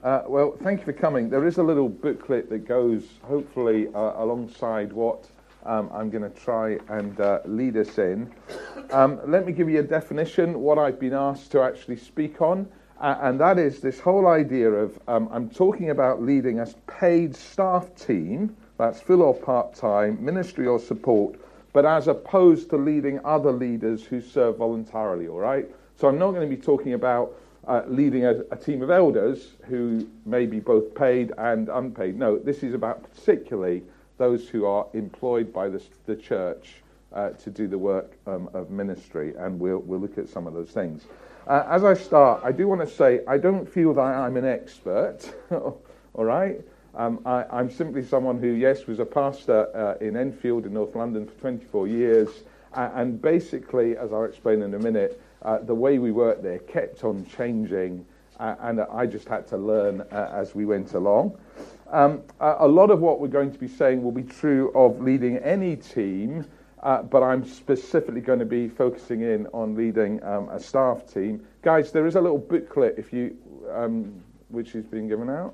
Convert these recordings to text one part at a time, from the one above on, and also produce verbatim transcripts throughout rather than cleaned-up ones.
Uh, well, thank you for coming. There is a little booklet that goes, hopefully, uh, alongside what um, I'm going to try and uh, lead us in. Um, let me give you a definition, what I've been asked to actually speak on, uh, and that is this whole idea of, um, I'm talking about leading a paid staff team, that's full or part-time, ministry or support, but as opposed to leading other leaders who serve voluntarily, all right? So I'm not going to be talking about Uh, leading a, a team of elders who may be both paid and unpaid. No, this is about particularly those who are employed by the, the church uh, to do the work um, of ministry, and we'll, we'll look at some of those things. Uh, as I start, I do want to say I don't feel that I'm an expert, all right? Um, I, I'm simply someone who, yes, was a pastor uh, in Enfield in North London for twenty-four years, uh, and basically, as I'll explain in a minute, Uh, the way we worked there kept on changing, uh, and I just had to learn uh, as we went along. Um, a, a lot of what we're going to be saying will be true of leading any team, uh, but I'm specifically going to be focusing in on leading um, a staff team. Guys, there is a little booklet if you, um, which is being given out.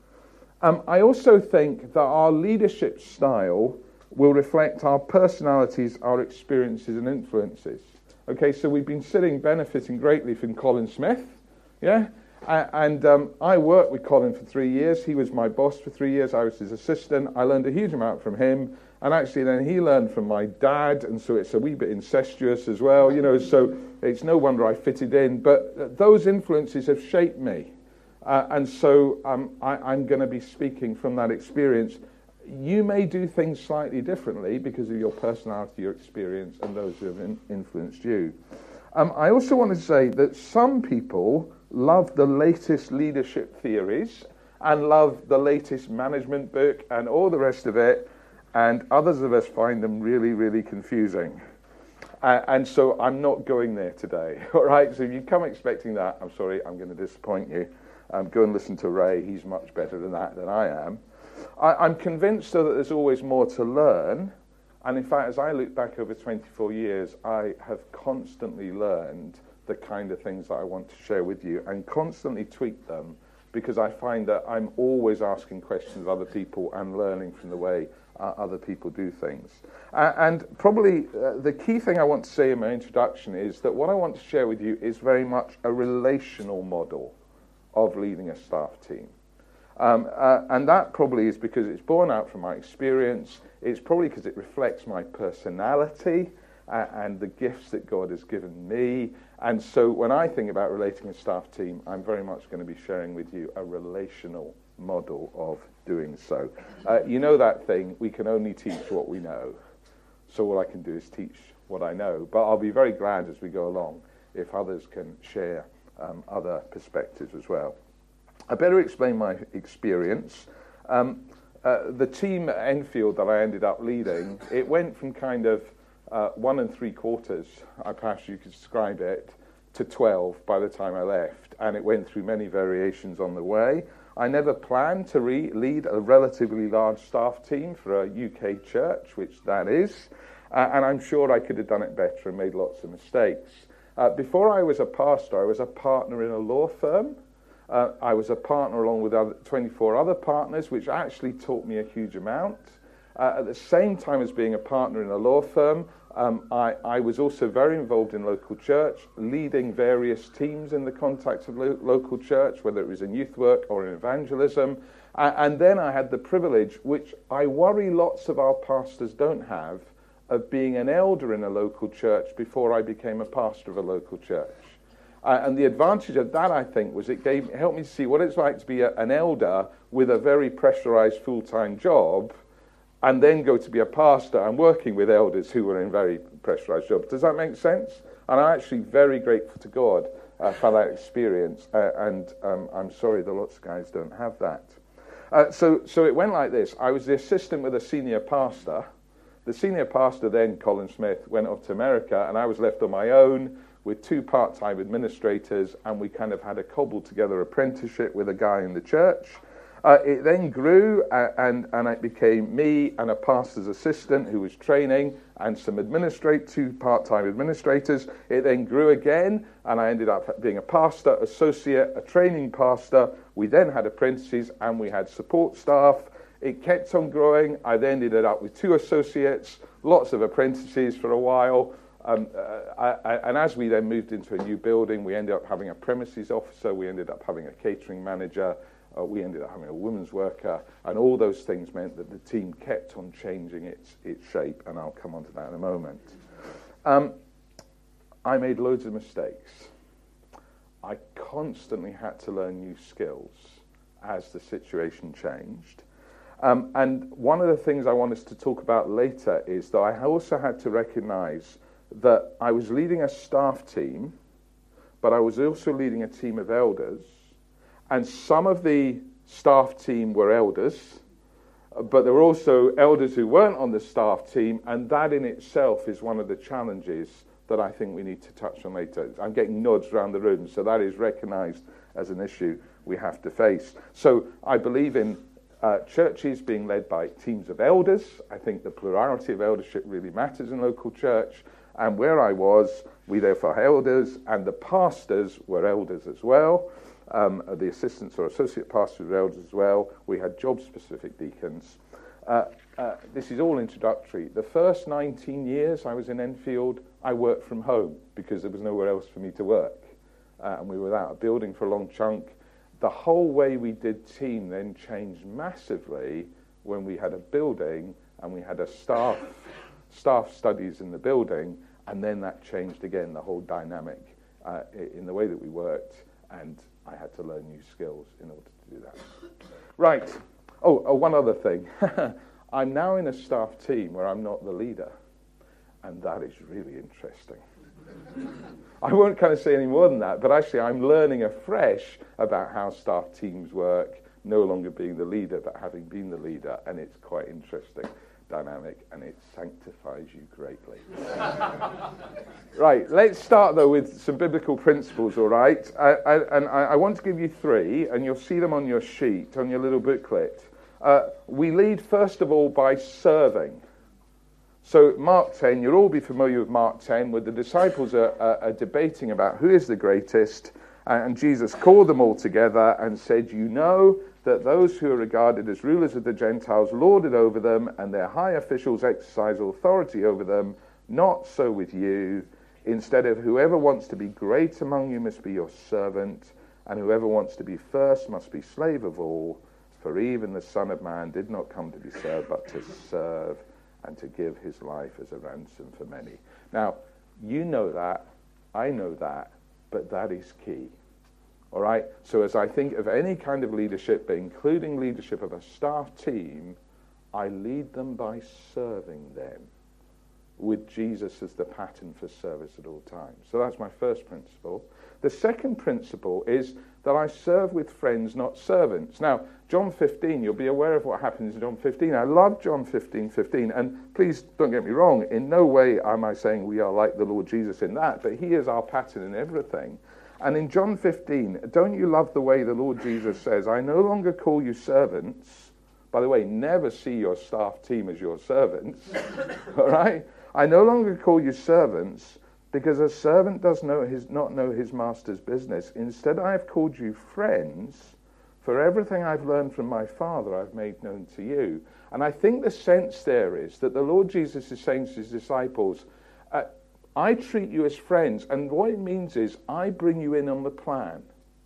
Um, I also think that our leadership style will reflect our personalities, our experiences and influences. Okay, so we've been sitting, benefiting greatly from Colin Smith, yeah? Uh, and um, I worked with Colin for three years. He was my boss for three years. I was his assistant. I learned a huge amount from him. And actually then he learned from my dad, and so it's a wee bit incestuous as well, you know, so it's no wonder I fitted in. But those influences have shaped me. Uh, and so um, I, I'm going to be speaking from that experience. You may do things slightly differently because of your personality, your experience, and those who have in- influenced you. Um, I also want to say that some people love the latest leadership theories and love the latest management book and all the rest of it, and others of us find them really, really confusing. Uh, and so I'm not going there today, all right? So if you come expecting that, I'm sorry, I'm going to disappoint you. Um, go and listen to Ray. He's much better than that than I am. I, I'm convinced, though, that there's always more to learn. And in fact, as I look back over twenty-four years, I have constantly learned the kind of things that I want to share with you and constantly tweak them, because I find that I'm always asking questions of other people and learning from the way uh, other people do things. Uh, and probably uh, the key thing I want to say in my introduction is that what I want to share with you is very much a relational model of leading a staff team. Um, uh, and that probably is because it's born out from my experience. It's probably because it reflects my personality uh, and the gifts that God has given me. And so when I think about relating a staff team, I'm very much going to be sharing with you a relational model of doing so. Uh, you know that thing, we can only teach what we know. So all I can do is teach what I know. But I'll be very glad as we go along if others can share um, other perspectives as well. I better explain my experience. Um, uh, the team at Enfield that I ended up leading, it went from kind of uh, one and three quarters, I perhaps you could describe it, to twelve by the time I left. And it went through many variations on the way. I never planned to re- lead a relatively large staff team for a U K church, which that is. Uh, and I'm sure I could have done it better and made lots of mistakes. Uh, before I was a pastor, I was a partner in a law firm. Uh, I was a partner along with other, twenty-four other partners, which actually taught me a huge amount. Uh, at the same time as being a partner in a law firm, um, I, I was also very involved in local church, leading various teams in the context of lo- local church, whether it was in youth work or in evangelism. Uh, and then I had the privilege, which I worry lots of our pastors don't have, of being an elder in a local church before I became a pastor of a local church. Uh, and the advantage of that, I think, was it gave it helped me to see what it's like to be a, an elder with a very pressurized full-time job, and then go to be a pastor and working with elders who were in very pressurized jobs. Does that make sense? And I'm actually very grateful to God uh, for that experience, uh, and um, I'm sorry that lots of guys don't have that. Uh, so, so it went like this. I was the assistant with a senior pastor. The senior pastor then, Colin Smith, went off to America, and I was left on my own with two part-time administrators, and we kind of had a cobbled together apprenticeship with a guy in the church. Uh, it then grew, uh, and, and it became me and a pastor's assistant who was training, and some administrate, two part-time administrators. It then grew again, and I ended up being a pastor, associate, a training pastor. We then had apprentices, and we had support staff. It kept on growing. I then ended up with two associates, lots of apprentices for a while. Um, uh, I, I, and as we then moved into a new building, we ended up having a premises officer, we ended up having a catering manager, uh, we ended up having a women's worker, and all those things meant that the team kept on changing its, its shape, and I'll come on to that in a moment. Um, I made loads of mistakes. I constantly had to learn new skills as the situation changed. Um, and one of the things I want us to talk about later is that I also had to recognize that I was leading a staff team, but I was also leading a team of elders, and some of the staff team were elders, but there were also elders who weren't on the staff team, and that in itself is one of the challenges that I think we need to touch on later. I'm getting nods around the room, so that is recognized as an issue we have to face. So I believe in uh, churches being led by teams of elders. I think the plurality of eldership really matters in local church. And where I was, we therefore had elders, and the pastors were elders as well. Um, the assistants or associate pastors were elders as well. We had job-specific deacons. Uh, uh, this is all introductory. The first nineteen years I was in Enfield, I worked from home because there was nowhere else for me to work. Uh, and we were without a building for a long chunk. The whole way we did team then changed massively when we had a building and we had a staff staff studies in the building, and then that changed again, the whole dynamic uh, in the way that we worked, and I had to learn new skills in order to do that. Right. Oh, oh one other thing. I'm now in a staff team where I'm not the leader, and that is really interesting. I won't kind of say any more than that, but actually I'm learning afresh about how staff teams work, no longer being the leader, but having been the leader, and it's quite interesting dynamic, and it sanctifies you greatly. Right, let's start though with some biblical principles, all right? I, I, and I, I want to give you three, and you'll see them on your sheet, on your little booklet. Uh, we lead first of all by serving. So Mark ten, you'll all be familiar with Mark ten, where the disciples are, are, are debating about who is the greatest, and Jesus called them all together and said, you know that those who are regarded as rulers of the Gentiles lord it over them, and their high officials exercise authority over them. Not so with you. Instead of whoever wants to be great among you must be your servant, and whoever wants to be first must be slave of all. For even the Son of Man did not come to be served, but to serve and to give his life as a ransom for many. Now, you know that, I know that, but that is key. All right? So as I think of any kind of leadership, but including leadership of a staff team, I lead them by serving them with Jesus as the pattern for service at all times. So that's my first principle. The second principle is that I serve with friends, not servants. Now, John fifteen, you'll be aware of what happens in John fifteen. I love John fifteen fifteen, and please don't get me wrong, in no way am I saying we are like the Lord Jesus in that, but he is our pattern in everything. And in John fifteen, don't you love the way the Lord Jesus says, I no longer call you servants. By the way, never see your staff team as your servants. All right? I no longer call you servants, because a servant does know his, not know his master's business. Instead, I have called you friends, for everything I've learned from my Father I've made known to you. And I think the sense there is that the Lord Jesus is saying to his disciples, uh, I treat you as friends, and what it means is I bring you in on the plan.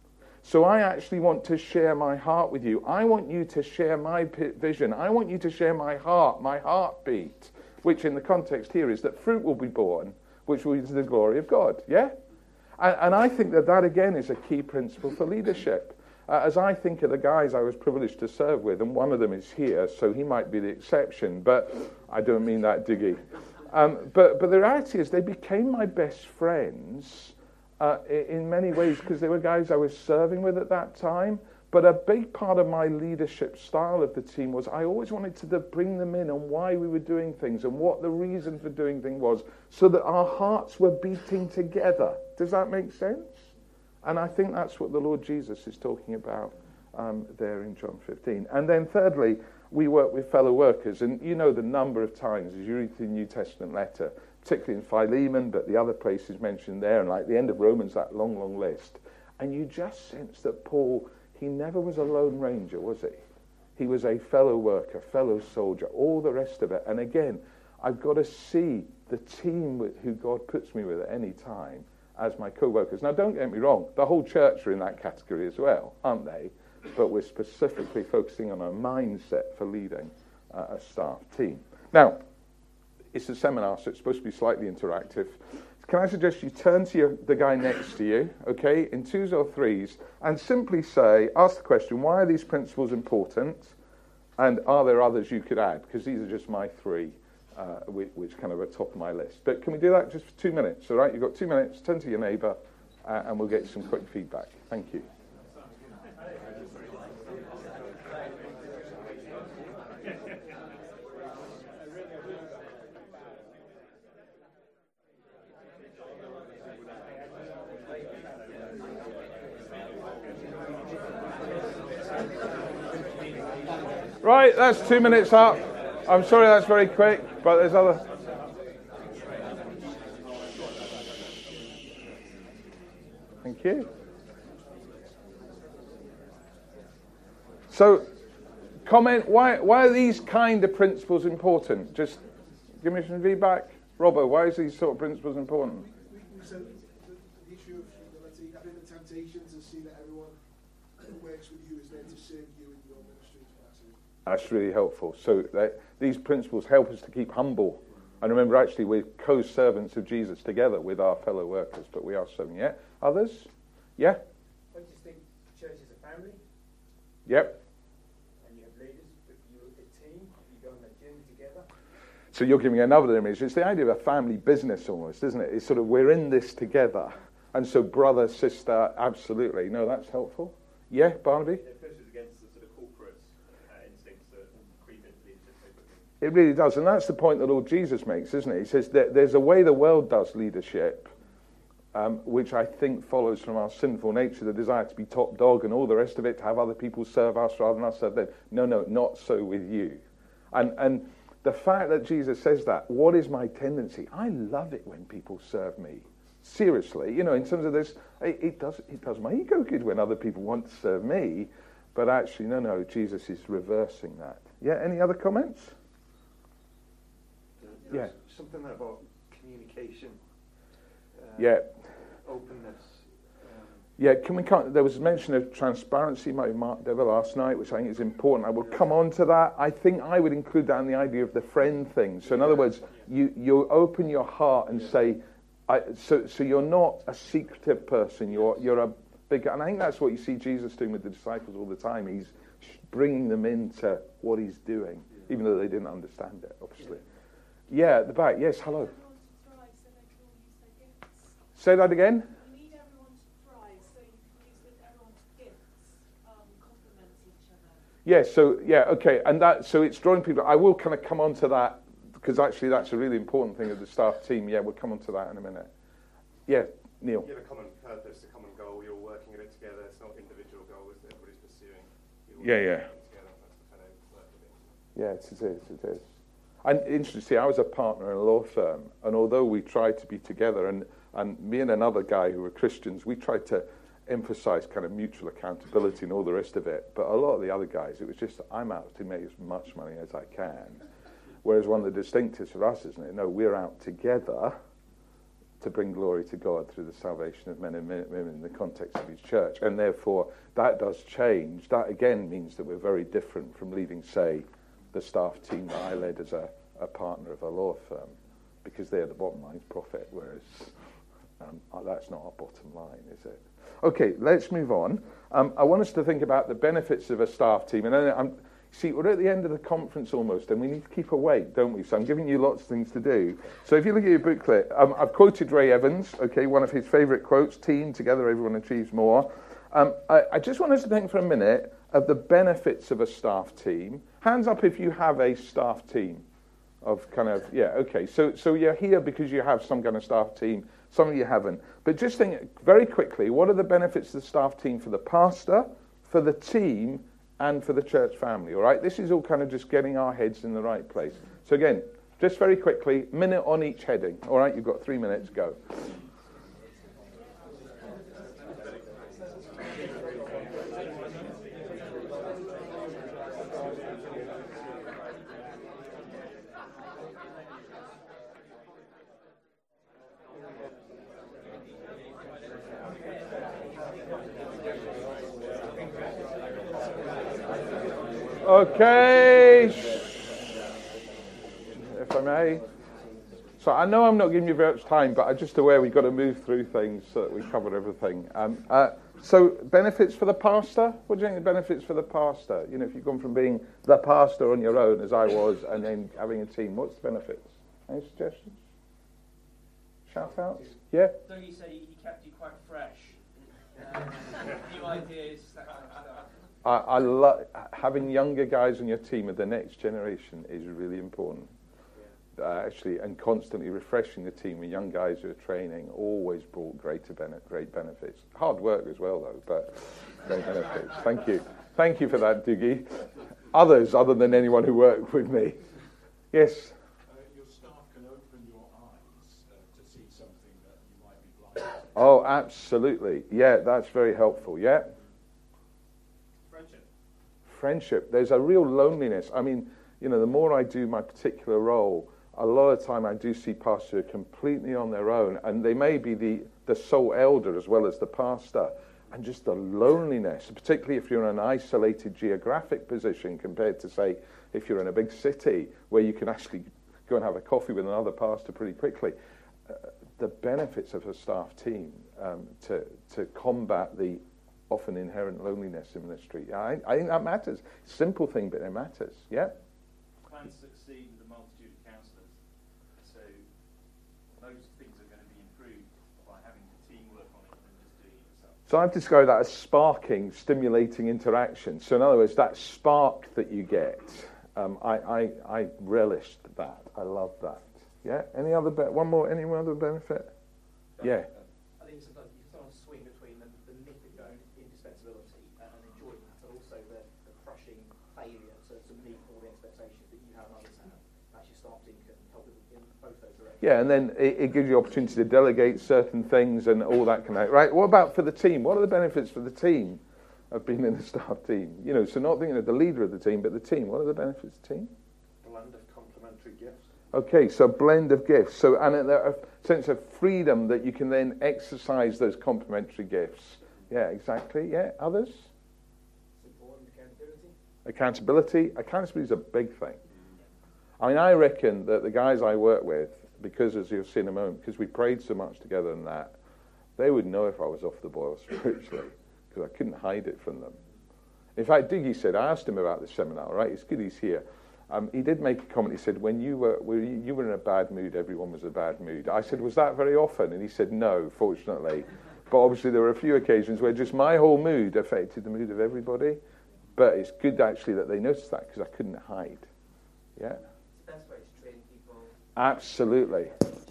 So I actually want to share my heart with you. I want you to share my vision. I want you to share my heart, my heartbeat, which in the context here is that fruit will be born, which will be to the glory of God, yeah? And, and I think that that, again, is a key principle for leadership. Uh, as I think of the guys I was privileged to serve with, and one of them is here, so he might be the exception, but I don't mean that diggy. Um, but, but the reality is they became my best friends uh, in many ways because they were guys I was serving with at that time. But a big part of my leadership style of the team was I always wanted to bring them in on why we were doing things and what the reason for doing things was, so that our hearts were beating together. Does that make sense? And I think that's what the Lord Jesus is talking about um, there in John fifteen. And then thirdly, we work with fellow workers. And you know the number of times as you read the New Testament letter, particularly in Philemon, but the other places mentioned there, and like the end of Romans, that long, long list. And you just sense that Paul, he never was a lone ranger, was he? He was a fellow worker, fellow soldier, all the rest of it. And again, I've got to see the team with, who God puts me with at any time as my co-workers. Now, don't get me wrong, the whole church are in that category as well, aren't they? But we're specifically focusing on a mindset for leading uh, a staff team. Now, it's a seminar, so it's supposed to be slightly interactive. Can I suggest you turn to your, the guy next to you, okay, in twos or threes, and simply say, ask the question, why are these principles important? And are there others you could add? Because these are just my three, uh, which, which kind of are top of my list. But can we do that just for two minutes, all right? You've got two minutes, turn to your neighbour, uh, and we'll get some quick feedback. Thank you. Right, that's two minutes up. I'm sorry that's very quick, but there's other... Thank you. So, comment, why why are these kind of principles important? Just give me some feedback. Robert, why is these sort of principles important? We said the issue of humility, having the temptation to see that everyone who works with you is there to serve you in your ministry. That's really helpful. So that, these principles help us to keep humble. And remember, actually, we're co-servants of Jesus together with our fellow workers, but we are serving. Yeah? Others? Yeah? Don't you think the church is a family? Yep. And you have leaders, but you're a team, you go on that journey together? So you're giving another image. It's the idea of a family business almost, isn't it? It's sort of, we're in this together. And so brother, sister, absolutely. No, that's helpful. Yeah, Barnaby? It pushes against the sort of corporate uh, instincts that creep into leadership so quickly. It really does. And that's the point that Lord Jesus makes, isn't it? He says that there's a way the world does leadership, um, which I think follows from our sinful nature, the desire to be top dog and all the rest of it, to have other people serve us rather than us serve them. No, no, not so with you. And and the fact that Jesus says that, what is my tendency? I love it when people serve me. Seriously, you know, in terms of this, it, it does it does my ego good when other people want to serve me, but actually, no, no, Jesus is reversing that. Yeah, any other comments? There's Yeah. Something about communication. Uh, Yeah. Openness. Um, Yeah, can we come, there was mention of transparency by Mark Dever last night, which I think is important. I will come on to that. I think I would include that in the idea of the friend thing. So in other words, you, you open your heart and say, I, so so you're not a secretive person, you're you're a big, and I think that's what you see Jesus doing with the disciples all the time. He's bringing them into what he's doing, even though they didn't understand it, obviously. Yeah, at the back. Yes, hello. Say that again. You need everyone to thrive, so you can use with everyone's gifts, um, complement each other. Yeah, so, yeah, okay, and that, so it's drawing people, I will kind of come on to that, because actually that's a really important thing of the staff team. Yeah, we'll come on to that in a minute. Yeah, Neil. You have a common purpose, a common goal, you're working at it together, it's not individual goals that everybody's pursuing. You're Yeah, yeah. working together, that's the kind of work of it. Yes, it is, it is. And interestingly, I was a partner in a law firm, and although we tried to be together, and, and me and another guy who were Christians, we tried to emphasize kind of mutual accountability and all the rest of it, but a lot of the other guys, it was just, I'm out to make as much money as I can. Whereas one of the distinctives for us, isn't it? No, we're out together to bring glory to God through the salvation of men and women in the context of his church. And therefore, that does change. That, again, means that we're very different from leading, say, the staff team that I led as a, a partner of a law firm, because they're the bottom line's profit, whereas um, that's not our bottom line, is it? Okay, let's move on. Um, I want us to think about the benefits of a staff team. And then I'm... See, we're at the end of the conference almost, and we need to keep awake, don't we? So I'm giving you lots of things to do. So if you look at your booklet, um, I've quoted Ray Evans, okay, one of his favourite quotes, team, together everyone achieves more. Um, I, I just want us to think for a minute of the benefits of a staff team. Hands up if you have a staff team of kind of, yeah, okay. So, so you're here because you have some kind of staff team, some of you haven't. But just think very quickly, what are the benefits of the staff team for the pastor, for the team and for the church family, all right? This is all kind of just getting our heads in the right place. So again, just very quickly, minute on each heading, all right? You've got three minutes, go. Okay, if I may. So I know I'm not giving you very much time, but I'm just aware we've got to move through things so that we cover everything. Um, uh, so benefits for the pastor? What do you think the benefits for the pastor? You know, if you've gone from being the pastor on your own, as I was, and then having a team, what's the benefits? Any suggestions? Shout outs? Yeah? Don't you say he kept you quite fresh? Um, new ideas, that kind of stuff. I, I love having younger guys on your team of the next generation is really important. Yeah. Uh, actually, and constantly refreshing the team with young guys who are training always brought greater bene- great benefits. Hard work as well, though, but great benefits. Thank you. Thank you for that, Dougie. Others, other than anyone who worked with me. Yes? Uh, your staff can open your eyes uh, to see something that you might be blind to. Oh, absolutely. Yeah, that's very helpful. Yeah? Friendship. There's a real loneliness. I mean, you know, the more I do my particular role, a lot of time I do see pastors who are completely on their own, and they may be the, the sole elder as well as the pastor, and just the loneliness, particularly if you're in an isolated geographic position compared to, say, if you're in a big city where you can actually go and have a coffee with another pastor pretty quickly. Uh, the benefits of a staff team um, to, to combat the often inherent loneliness in ministry. I, I think that matters. Simple thing, but it matters. Yeah? Plans succeed with a multitude of counsellors. So those things are going to be improved by having the team work on it than just doing it yourself. So I've described that as sparking, stimulating interaction. So in other words, that spark that you get, um, I, I, I relished that. I love that. Yeah? Any other be- one more? Any other benefit? Yeah. I think sometimes you sometimes swing between the, the myth of your own indispensability and enjoyment, but also the, the crushing failure to, to meet all the expectations that you have and others have. Actually, starting can help in both those directions. Yeah, and then it, it gives you opportunity to delegate certain things and all that kind of, right? What about for the team? What are the benefits for the team of being in the staff team? You know, so not thinking of the leader of the team, but the team. What are the benefits of the team? Blend of complementary gifts. Okay, so blend of gifts. So, and a, a sense of freedom that you can then exercise those complementary gifts. Yeah, exactly. Yeah, others? Support and accountability. Accountability. Accountability is a big thing. I mean, I reckon that the guys I work with, because as you'll see in a moment, because we prayed so much together and that, they would know if I was off the boil spiritually, because I couldn't hide it from them. In fact, Diggy said, I asked him about this seminar, right? It's good he's here. Um, he did make a comment. He said, when you were, were you, you were in a bad mood, everyone was in a bad mood. I said, was that very often? And he said, no, fortunately. But obviously there were a few occasions where just my whole mood affected the mood of everybody. But it's good actually that they noticed that, because I couldn't hide. Yeah? It's the best way to train people. Absolutely.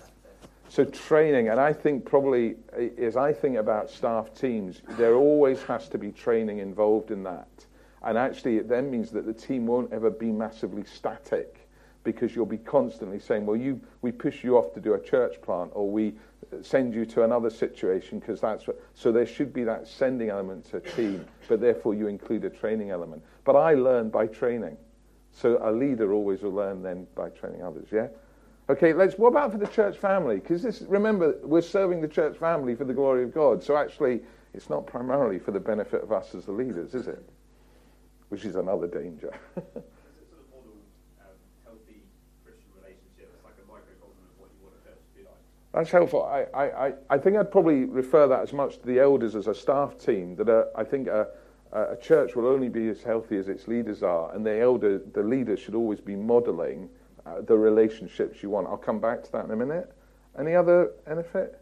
So training, and I think probably, as I think about staff teams, there always has to be training involved in that. And actually it then means that the team won't ever be massively static, because you'll be constantly saying, well, you we push you off to do a church plant, or we send you to another situation, because that's what... So there should be that sending element to a team, but therefore you include a training element. But I learn by training. So a leader always will learn then by training others, yeah? Okay, let's... What about for the church family? Because this, remember, we're serving the church family for the glory of God. So actually, it's not primarily for the benefit of us as the leaders, is it? Which is another danger. It's a sort of model um, healthy Christian relationship. It's like a microcosm of what you want a church to be like. That's helpful. I, I, I think I'd probably refer that as much to the elders as a staff team, that a, I think a, a church will only be as healthy as its leaders are, and the elder, the leader should always be modelling uh, the relationships you want. I'll come back to that in a minute. Any other benefit?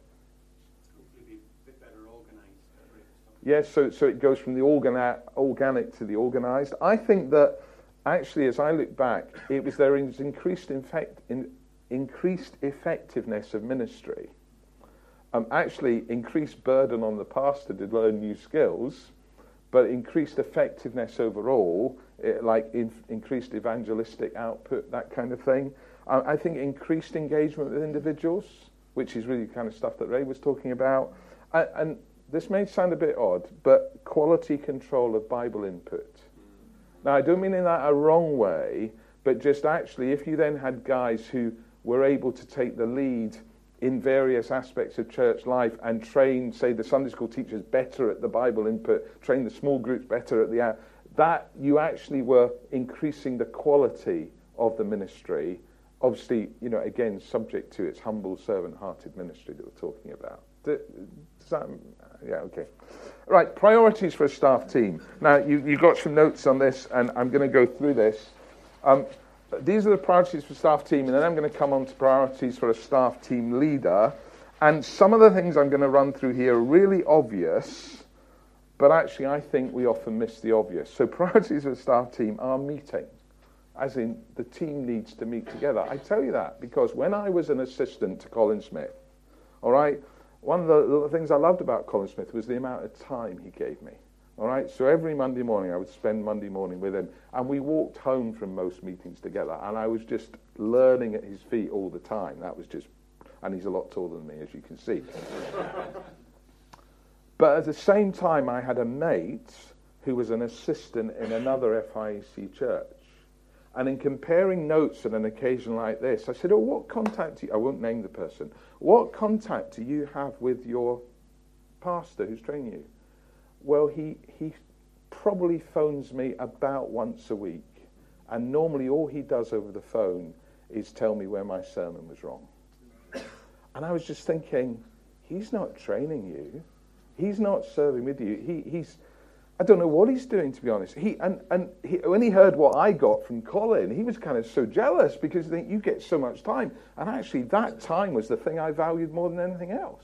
Yes, so so it goes from the organi- organic to the organised. I think that actually, as I look back, it was there is increased infect, in, increased effectiveness of ministry. Um, actually, increased burden on the pastor to learn new skills, but increased effectiveness overall, it, like in, increased evangelistic output, that kind of thing. Uh, I think increased engagement with individuals, which is really the kind of stuff that Ray was talking about. And, and this may sound a bit odd, but quality control of Bible input. Now, I don't mean in that a wrong way, but just actually, if you then had guys who were able to take the lead in various aspects of church life and train, say, the Sunday school teachers better at the Bible input, train the small groups better at the... that you actually were increasing the quality of the ministry. Obviously, you know, again, subject to its humble, servant-hearted ministry that we're talking about. Does that... Yeah, okay. Right, priorities for a staff team. Now, you, you got some notes on this, and I'm going to go through this. Um, these are the priorities for staff team, and then I'm going to come on to priorities for a staff team leader. And some of the things I'm going to run through here are really obvious, but actually I think we often miss the obvious. So priorities for a staff team are meeting, as in the team needs to meet together. I tell you that because when I was an assistant to Colin Smith, all right, one of the, the things I loved about Colin Smith was the amount of time he gave me. All right, so every Monday morning I would spend Monday morning with him, and we walked home from most meetings together, and I was just learning at his feet all the time. That was just, and he's a lot taller than me, as you can see. But at the same time, I had a mate who was an assistant in another F I E C church. And in comparing notes on an occasion like this, I said, oh, what contact do you, I won't name the person, what contact do you have with your pastor who's training you? Well, he he probably phones me about once a week. And normally all he does over the phone is tell me where my sermon was wrong. And I was just thinking, he's not training you. He's not serving with you. He he's... I don't know what he's doing, to be honest. He and and he, when he heard what I got from Colin, he was kind of so jealous because I think you get so much time. And actually, that time was the thing I valued more than anything else.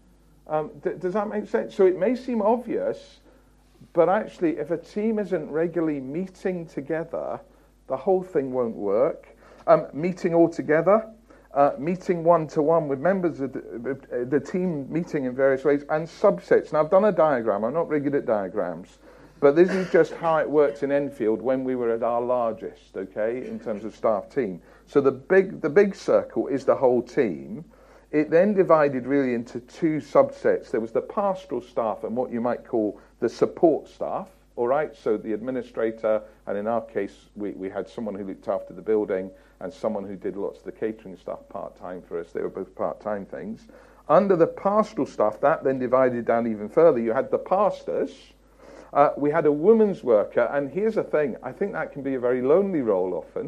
Um, th- does that make sense? So it may seem obvious, but actually, if a team isn't regularly meeting together, the whole thing won't work. Um, meeting all together, uh, meeting one-to-one with members of the, uh, the team, meeting in various ways, and subsets. Now, I've done a diagram. I'm not very good at diagrams. But this is just how it worked in Enfield when we were at our largest, okay, in terms of staff team. So the big the big circle is the whole team. It then divided really into two subsets. There was the pastoral staff and what you might call the support staff, all right? So the administrator, and in our case, we, we had someone who looked after the building and someone who did lots of the catering stuff part-time for us. They were both part-time things. Under the pastoral staff, that then divided down even further. You had the pastors. Uh, we had a women's worker, and here's the thing, I think that can be a very lonely role often,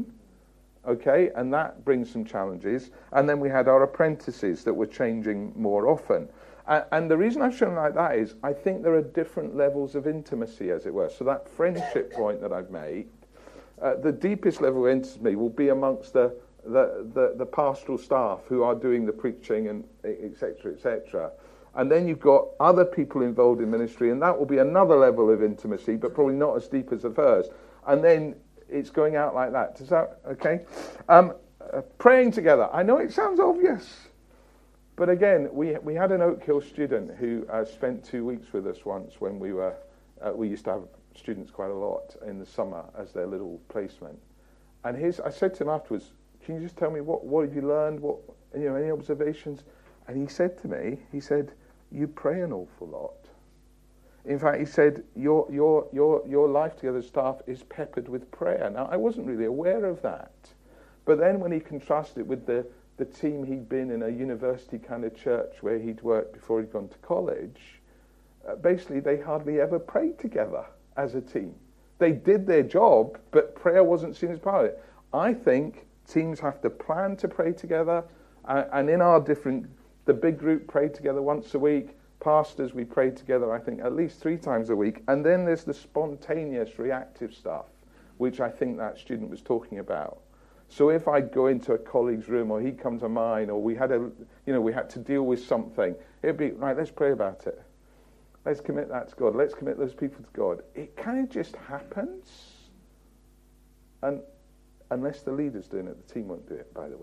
okay, and that brings some challenges. And then we had our apprentices that were changing more often. Uh, and the reason I've shown like that is I think there are different levels of intimacy, as it were. So that friendship point that I've made, uh, the deepest level of intimacy will be amongst the, the, the, the pastoral staff who are doing the preaching and et cetera, et cetera. And then you've got other people involved in ministry, and that will be another level of intimacy, but probably not as deep as the first. And then it's going out like that. Does that, okay? Um, uh, praying together. I know it sounds obvious, but again, we we had an Oak Hill student who uh, spent two weeks with us once when we were, uh, we used to have students quite a lot in the summer as their little placement. And his, I said to him afterwards, can you just tell me what, what have you learned? What, you know, any observations? And he said to me, he said, you pray an awful lot. In fact, he said, your your your your life together staff is peppered with prayer. Now, I wasn't really aware of that. But then when he contrasted it with the, the team he'd been in a university kind of church where he'd worked before he'd gone to college, uh, basically they hardly ever prayed together as a team. They did their job, but prayer wasn't seen as part of it. I think teams have to plan to pray together, uh, and in our different... The big group prayed together once a week. Pastors, we prayed together, I think, at least three times a week. And then there's the spontaneous, reactive stuff, which I think that student was talking about. So if I'd go into a colleague's room, or he'd come to mine, or we had a, you know, we had to deal with something, it'd be, right, let's pray about it. Let's commit that to God. Let's commit those people to God. It kind of just happens. And unless the leader's doing it, the team won't do it, by the way.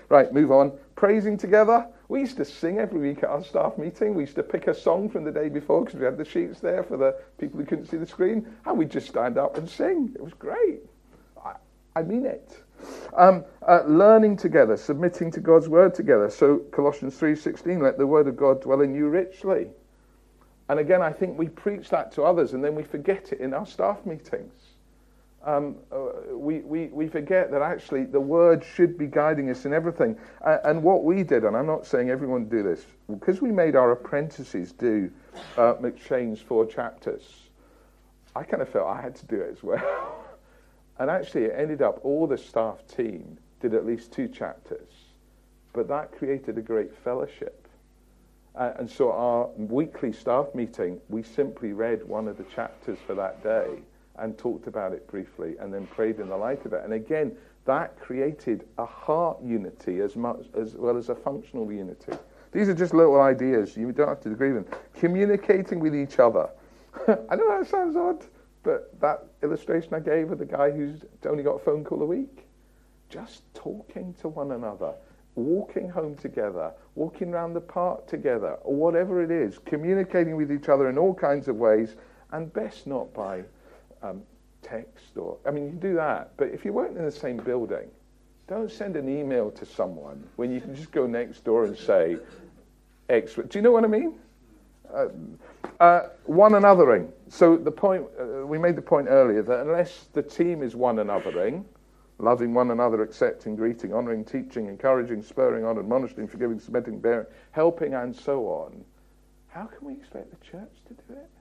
Right, move on. Praising together. We used to sing every week at our staff meeting. We used to pick a song from the day before because we had the sheets there for the people who couldn't see the screen, and we'd just stand up and sing. It was great. I, I mean it. Um, uh, learning together, submitting to God's word together. So Colossians three sixteen, let the word of God dwell in you richly. And again, I think we preach that to others and then we forget it in our staff meetings. Um, uh, we, we, we forget that actually the word should be guiding us in everything. Uh, and what we did, and I'm not saying everyone do this, because we made our apprentices do uh, McShane's four chapters, I kind of felt I had to do it as well. And actually it ended up all the staff team did at least two chapters. But that created a great fellowship. Uh, and so our weekly staff meeting, we simply read one of the chapters for that day and talked about it briefly and then prayed in the light of it. And again, that created a heart unity as much as well as a functional unity. These are just little ideas. You don't have to agree with them. Communicating with each other. I know that sounds odd, but that illustration I gave of the guy who's only got a phone call a week, just talking to one another, walking home together, walking around the park together, or whatever it is, communicating with each other in all kinds of ways, and best not by um, text or, I mean, you can do that, but if you weren't in the same building, don't send an email to someone when you can just go next door and say, X. Do you know what I mean? Uh, uh, one anothering. So the point, uh, we made the point earlier that unless the team is one anothering, loving one another, accepting, greeting, honouring, teaching, encouraging, spurring on, admonishing, forgiving, submitting, bearing, helping, and so on, how can we expect the church to do it?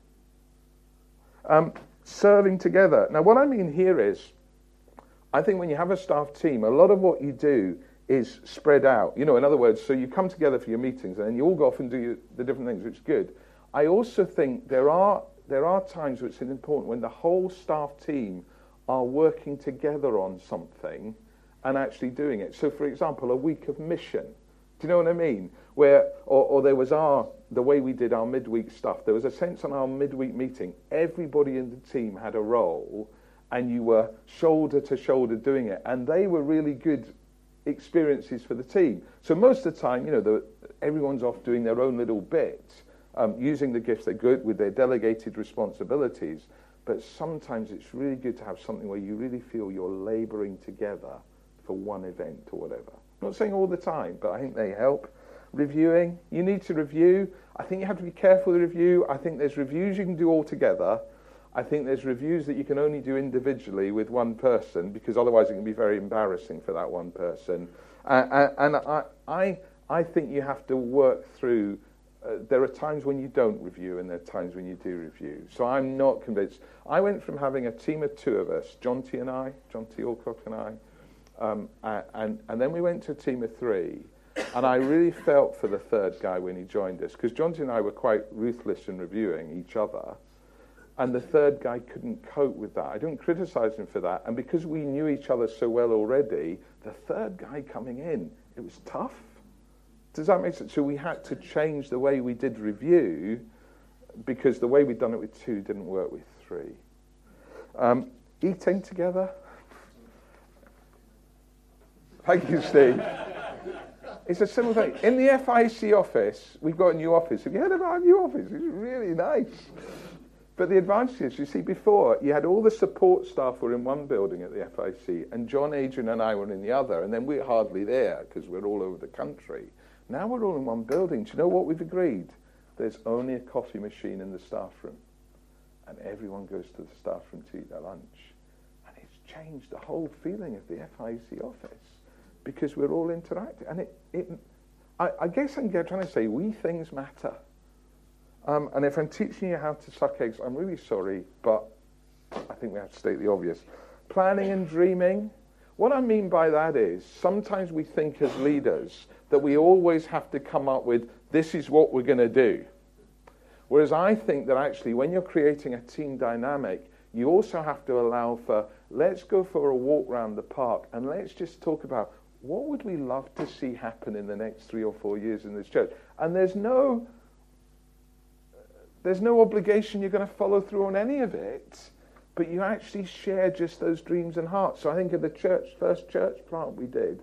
Um, serving together. Now, what I mean here is, I think when you have a staff team, a lot of what you do is spread out. You know, in other words, so you come together for your meetings and then you all go off and do your, the different things, which is good. I also think there are there are times which is important when the whole staff team are working together on something and actually doing it. So, for example, a week of mission. Do you know what I mean? Where, or, or there was our, the way we did our midweek stuff, there was a sense on our midweek meeting, everybody in the team had a role and you were shoulder to shoulder doing it. And they were really good experiences for the team. So most of the time, you know, the, everyone's off doing their own little bit, um, using the gifts they're good with their delegated responsibilities. But sometimes it's really good to have something where you really feel you're labouring together for one event or whatever. I'm not saying all the time, but I think they help. Reviewing, you need to review. I think you have to be careful with review. I think there's reviews you can do all together. I think there's reviews that you can only do individually with one person, because otherwise it can be very embarrassing for that one person. Uh, and I, I, I think you have to work through. Uh, there are times when you don't review, and there are times when you do review. So I'm not convinced. I went from having a team of two of us, John T. and I, John T. Alcock and I, um, and and then we went to a team of three. And I really felt for the third guy when he joined us, because John T. and I were quite ruthless in reviewing each other. And the third guy couldn't cope with that. I don't criticize him for that. And because we knew each other so well already, the third guy coming in, it was tough. Does that make sense? So we had to change the way we did review, because the way we'd done it with two didn't work with three. Um, eating together. Thank you, Steve. It's a simple thing. In the F I C office, we've got a new office. Have you heard of our new office? It's really nice. But the advantage is, you see, before, you had all the support staff were in one building at the F I C, and John, Adrian, and I were in the other, and then we're hardly there because we're all over the country. Now we're all in one building. Do you know what we've agreed? There's only a coffee machine in the staff room, and everyone goes to the staff room to eat their lunch. And it's changed the whole feeling of the F I C office, because we're all interacting. And it, it I, I guess I'm trying to say, wee things matter. Um, and if I'm teaching you how to suck eggs, I'm really sorry, but I think we have to state the obvious. Planning and dreaming. What I mean by that is, sometimes we think as leaders that we always have to come up with, this is what we're going to do. Whereas I think that actually when you're creating a team dynamic, you also have to allow for, let's go for a walk around the park and let's just talk about what would we love to see happen in the next three or four years in this church. And there's no... There's no obligation you're going to follow through on any of it, but you actually share just those dreams and hearts. So I think of the church, first church plant we did,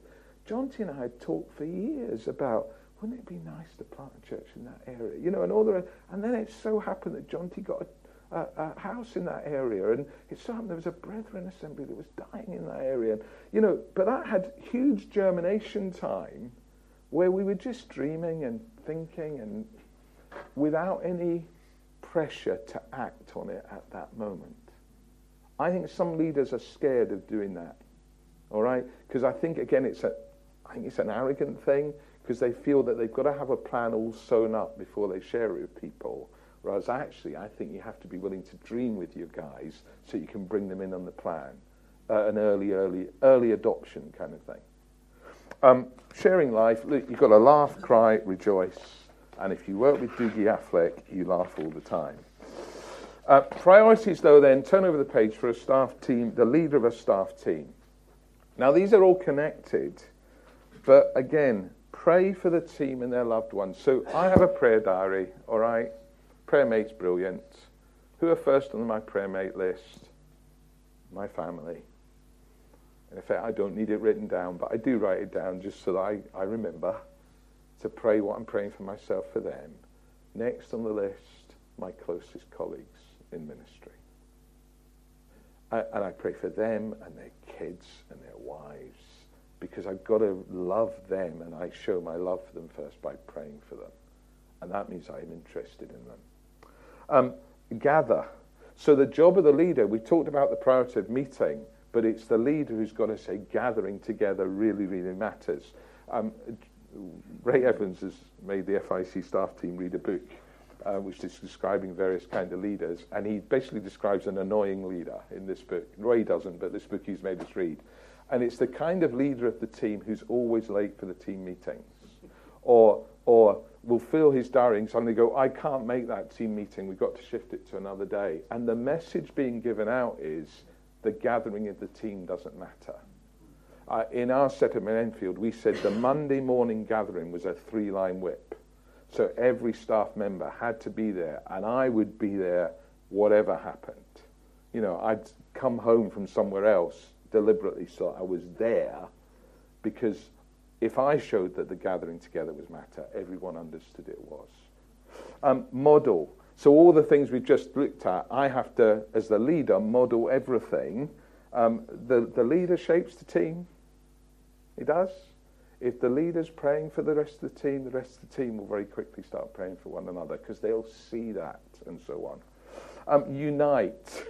Jonty and I had talked for years about, wouldn't it be nice to plant a church in that area? You know, and all the rest. And then it so happened that Jonty got a, a, a house in that area, and it so happened there was a Brethren assembly that was dying in that area. And, you know, but that had huge germination time where we were just dreaming and thinking and without any pressure to act on it at that moment. I think some leaders are scared of doing that, all right? Because I think, again, it's a, I think it's an arrogant thing, because they feel that they've got to have a plan all sewn up before they share it with people. Whereas actually, I think you have to be willing to dream with your guys so you can bring them in on the plan. Uh, an early, early, early adoption kind of thing. Um, sharing life, look, you've got to laugh, cry, rejoice. And if you work with Doogie Affleck, you laugh all the time. Uh, priorities, though, then, turn over the page for a staff team, the leader of a staff team. Now, these are all connected, but again, pray for the team and their loved ones. So I have a prayer diary, all right? Prayer mate's brilliant. Who are first on my prayer mate list? My family. In fact, I don't need it written down, but I do write it down just so that I, I remember to pray what I'm praying for myself for them. Next on the list, my closest colleagues in ministry. I, and I pray for them and their kids and their wives, because I've got to love them, and I show my love for them first by praying for them. And that means I'm interested in them. Um, gather. So the job of the leader, we talked about the priority of meeting, but it's the leader who's got to say gathering together really, really matters. Um, Ray Evans has made the F I C staff team read a book uh, which is describing various kind of leaders, and he basically describes an annoying leader in this book. Ray doesn't, but this book he's made us read. And it's the kind of leader of the team who's always late for the team meetings, or or will fill his diary and suddenly go, I can't make that team meeting, we've got to shift it to another day. And the message being given out is the gathering of the team doesn't matter. Uh, in our setup in Enfield, we said the Monday morning gathering was a three-line whip. So every staff member had to be there, and I would be there whatever happened. You know, I'd come home from somewhere else deliberately so I was there, because if I showed that the gathering together was matter, everyone understood it was. Um, model. So all the things we've just looked at, I have to, as the leader, model everything. Um, the, the leader shapes the team. He does. If the leader's praying for the rest of the team, the rest of the team will very quickly start praying for one another, because they'll see that, and so on. Um, unite.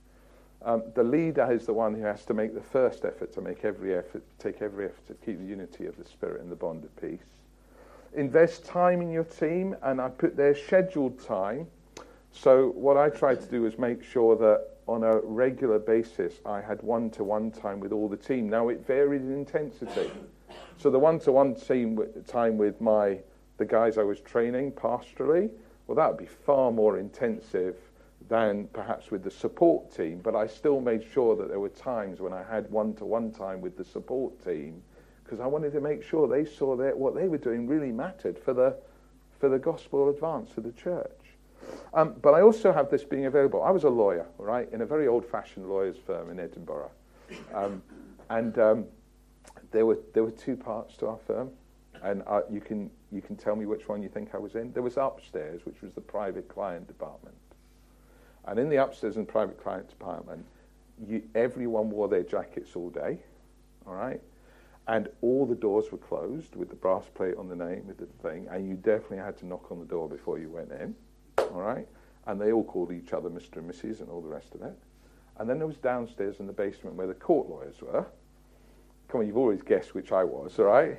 Um, the leader is the one who has to make the first effort to make every effort, take every effort to keep the unity of the Spirit and the bond of peace. Invest time in your team, and I put there scheduled time. So what I tried to do was make sure that on a regular basis I had one-to-one time with all the team. Now it varied in intensity. So the one-to-one team with, time with my the guys I was training pastorally, well, that would be far more intensive than perhaps with the support team, but I still made sure that there were times when I had one-to-one time with the support team, because I wanted to make sure they saw that what they were doing really mattered for the for the gospel advance of the church. Um, but I also have this being available. I was a lawyer, right, in a very old-fashioned lawyer's firm in Edinburgh, um, and um, there were there were two parts to our firm, and uh, you can you can tell me which one you think I was in. There was upstairs, which was the private client department. And in the upstairs and private client department, you, everyone wore their jackets all day, all right? And all the doors were closed with the brass plate on the name, with the thing, and you definitely had to knock on the door before you went in, all right? And they all called each other Mister and Missus and all the rest of it. And then there was downstairs in the basement where the court lawyers were. Come on, you've always guessed which I was, all right?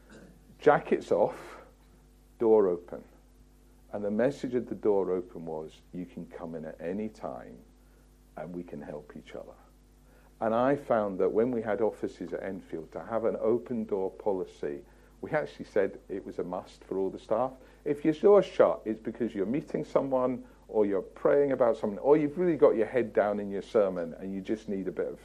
Jackets off, door open. And the message at the door open was, you can come in at any time and we can help each other. And I found that when we had offices at Enfield, to have an open door policy, we actually said it was a must for all the staff. If your door's shut, it's because you're meeting someone, or you're praying about something, or you've really got your head down in your sermon and you just need a bit of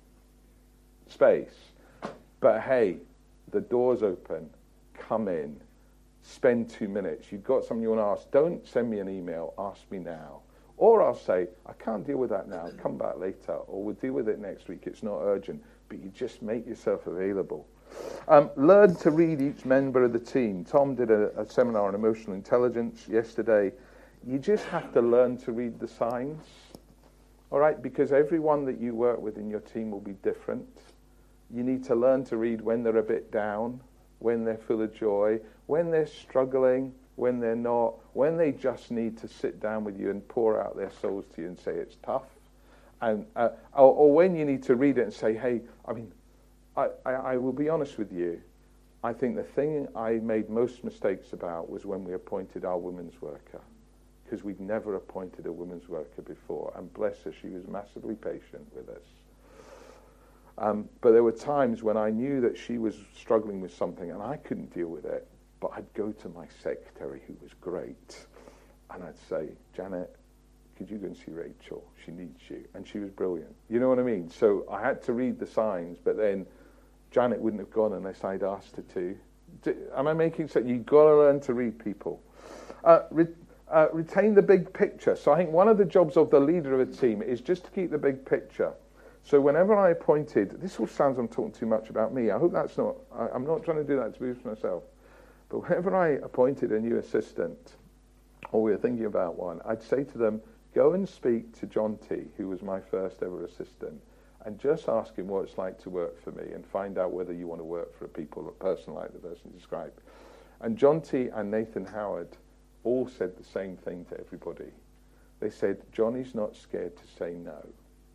space. But hey, the door's open, come in. Spend two minutes. You've got something you want to ask. Don't send me an email. Ask me now. Or I'll say, I can't deal with that now. Come back later. Or we'll deal with it next week. It's not urgent. But you just make yourself available. Um, learn to read each member of the team. Tom did a, a seminar on emotional intelligence yesterday. You just have to learn to read the signs, all right? Because everyone that you work with in your team will be different. You need to learn to read when they're a bit down, when they're full of joy, when they're struggling, when they're not, when they just need to sit down with you and pour out their souls to you and say it's tough, and uh, or, or when you need to read it and say, hey, I mean, I, I, I will be honest with you, I think the thing I made most mistakes about was when we appointed our women's worker, because we'd never appointed a women's worker before, and bless her, she was massively patient with us. Um, but there were times when I knew that she was struggling with something and I couldn't deal with it, but I'd go to my secretary, who was great, and I'd say, Janet, could you go and see Rachel? She needs you. And she was brilliant. You know what I mean? So I had to read the signs, but then Janet wouldn't have gone unless I'd asked her to. Do, am I making sense? You've got to learn to read people. Uh, re, uh, retain the big picture. So I think one of the jobs of the leader of a team is just to keep the big picture. So whenever I appointed, this all sounds I'm talking too much about me. I hope that's not, I, I'm not trying to do that to boost myself. But whenever I appointed a new assistant, or we were thinking about one, I'd say to them, go and speak to John T, who was my first ever assistant, and just ask him what it's like to work for me and find out whether you want to work for a people, a person like the person described. And John T and Nathan Howard all said the same thing to everybody. They said, Johnny's not scared to say no.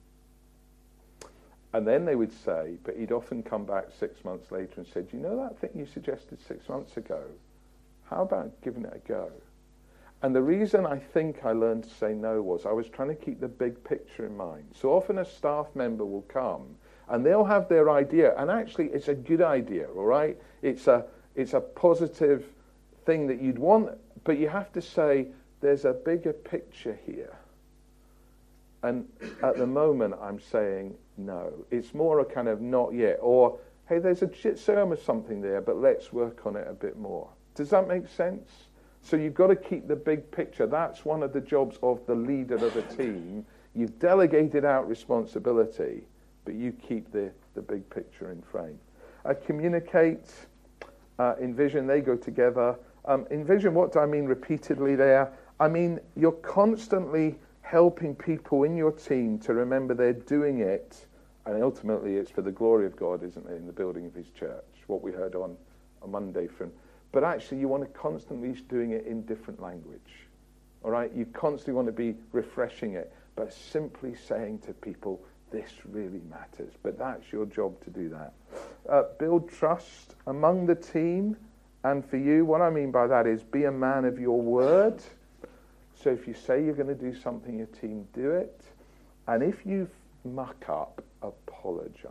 And then they would say, but he'd often come back six months later and said, you know that thing you suggested six months ago? How about giving it a go? And the reason I think I learned to say no was I was trying to keep the big picture in mind. So often a staff member will come and they'll have their idea, and actually it's a good idea, all right? It's a, it's a positive thing that you'd want, but you have to say, there's a bigger picture here. And at the moment I'm saying no. It's more a kind of not yet, or hey, there's a germ or something there, but let's work on it a bit more. Does that make sense? So you've got to keep the big picture. That's one of the jobs of the leader of the team. You've delegated out responsibility, but you keep the, the big picture in frame. Uh, communicate, uh, envision, they go together. Um, envision, what do I mean repeatedly there? I mean, you're constantly helping people in your team to remember they're doing it, and ultimately it's for the glory of God, isn't it, in the building of his church, what we heard on a Monday from. But actually you want to constantly be doing it in different language, all right? You constantly want to be refreshing it, but simply saying to people, this really matters. But that's your job to do that. Uh, build trust among the team, and for you, what I mean by that is be a man of your word. So if you say you're going to do something, your team do it. And if you muck up, apologize.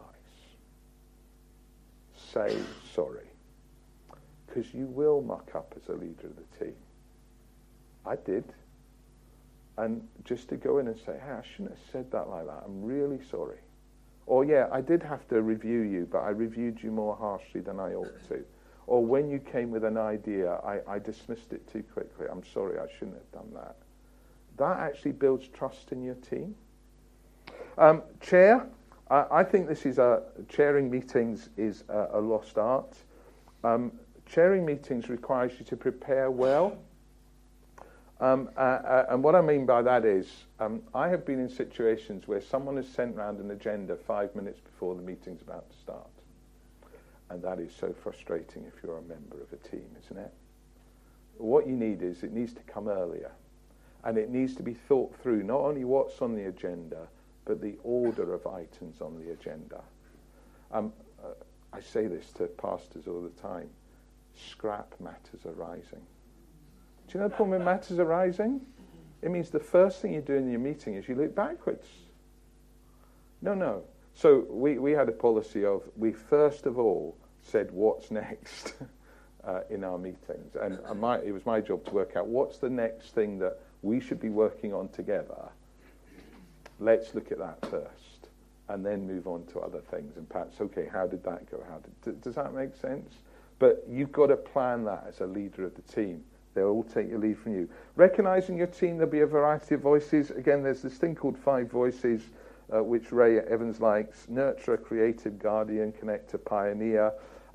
Say sorry. Because you will muck up as a leader of the team. I did. And just to go in and say, hey, I shouldn't have said that like that. I'm really sorry. Or, yeah, I did have to review you, but I reviewed you more harshly than I ought to. Or when you came with an idea, I, I dismissed it too quickly. I'm sorry, I shouldn't have done that. That actually builds trust in your team. Um, chair, I, I think this is a, chairing meetings is a, a lost art. Um, chairing meetings requires you to prepare well. Um, uh, uh, and what I mean by that is, um, I have been in situations where someone has sent round an agenda five minutes before the meeting's about to start. And that is so frustrating if you're a member of a team, isn't it? What you need is, it needs to come earlier. And it needs to be thought through, not only what's on the agenda, but the order of items on the agenda. Um, uh, I say this to pastors all the time. Scrap matters arising. Do you know the problem with matters arising? It means the first thing you do in your meeting is you look backwards. No, no. So we, we had a policy of, we first of all said what's next uh, in our meetings. And uh, my, it was my job to work out what's the next thing that we should be working on together. Let's look at that first and then move on to other things. And perhaps, okay, how did that go? How did, does that make sense? But you've got to plan that as a leader of the team. They'll all take your lead from you. Recognizing your team, there'll be a variety of voices. Again, there's this thing called five voices, Uh, which Ray Evans likes: nurturer, creative, guardian, connector, pioneer.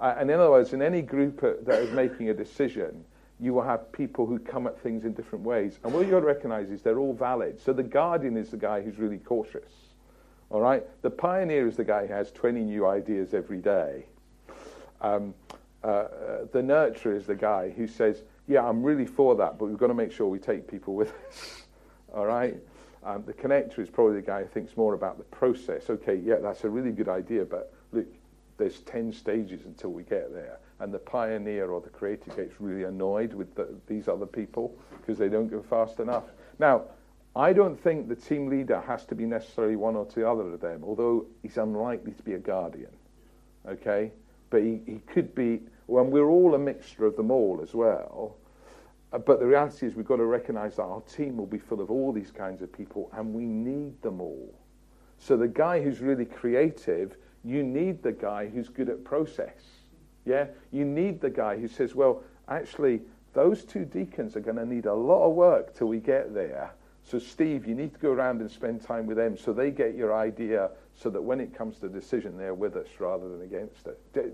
Uh, and in other words, in any group uh, that is making a decision, you will have people who come at things in different ways. And what you've got to recognize is they're all valid. So the guardian is the guy who's really cautious. All right? The pioneer is the guy who has twenty new ideas every day. Um, uh, uh, the nurturer is the guy who says, yeah, I'm really for that, but we've got to make sure we take people with us. All right? Um, the connector is probably the guy who thinks more about the process. Okay, yeah, that's a really good idea, but look, there's ten stages until we get there. And the pioneer or the creator gets really annoyed with the, these other people because they don't go fast enough. Now, I don't think the team leader has to be necessarily one or two other of them, although he's unlikely to be a guardian. Okay? But he, he could be, well, we're all a mixture of them all as well. Uh, but the reality is we've got to recognize that our team will be full of all these kinds of people, and we need them all. So the guy who's really creative, you need the guy who's good at process. Yeah? You need the guy who says, well, actually, those two deacons are going to need a lot of work till we get there. So, Steve, you need to go around and spend time with them so they get your idea so that when it comes to decision, they're with us rather than against it.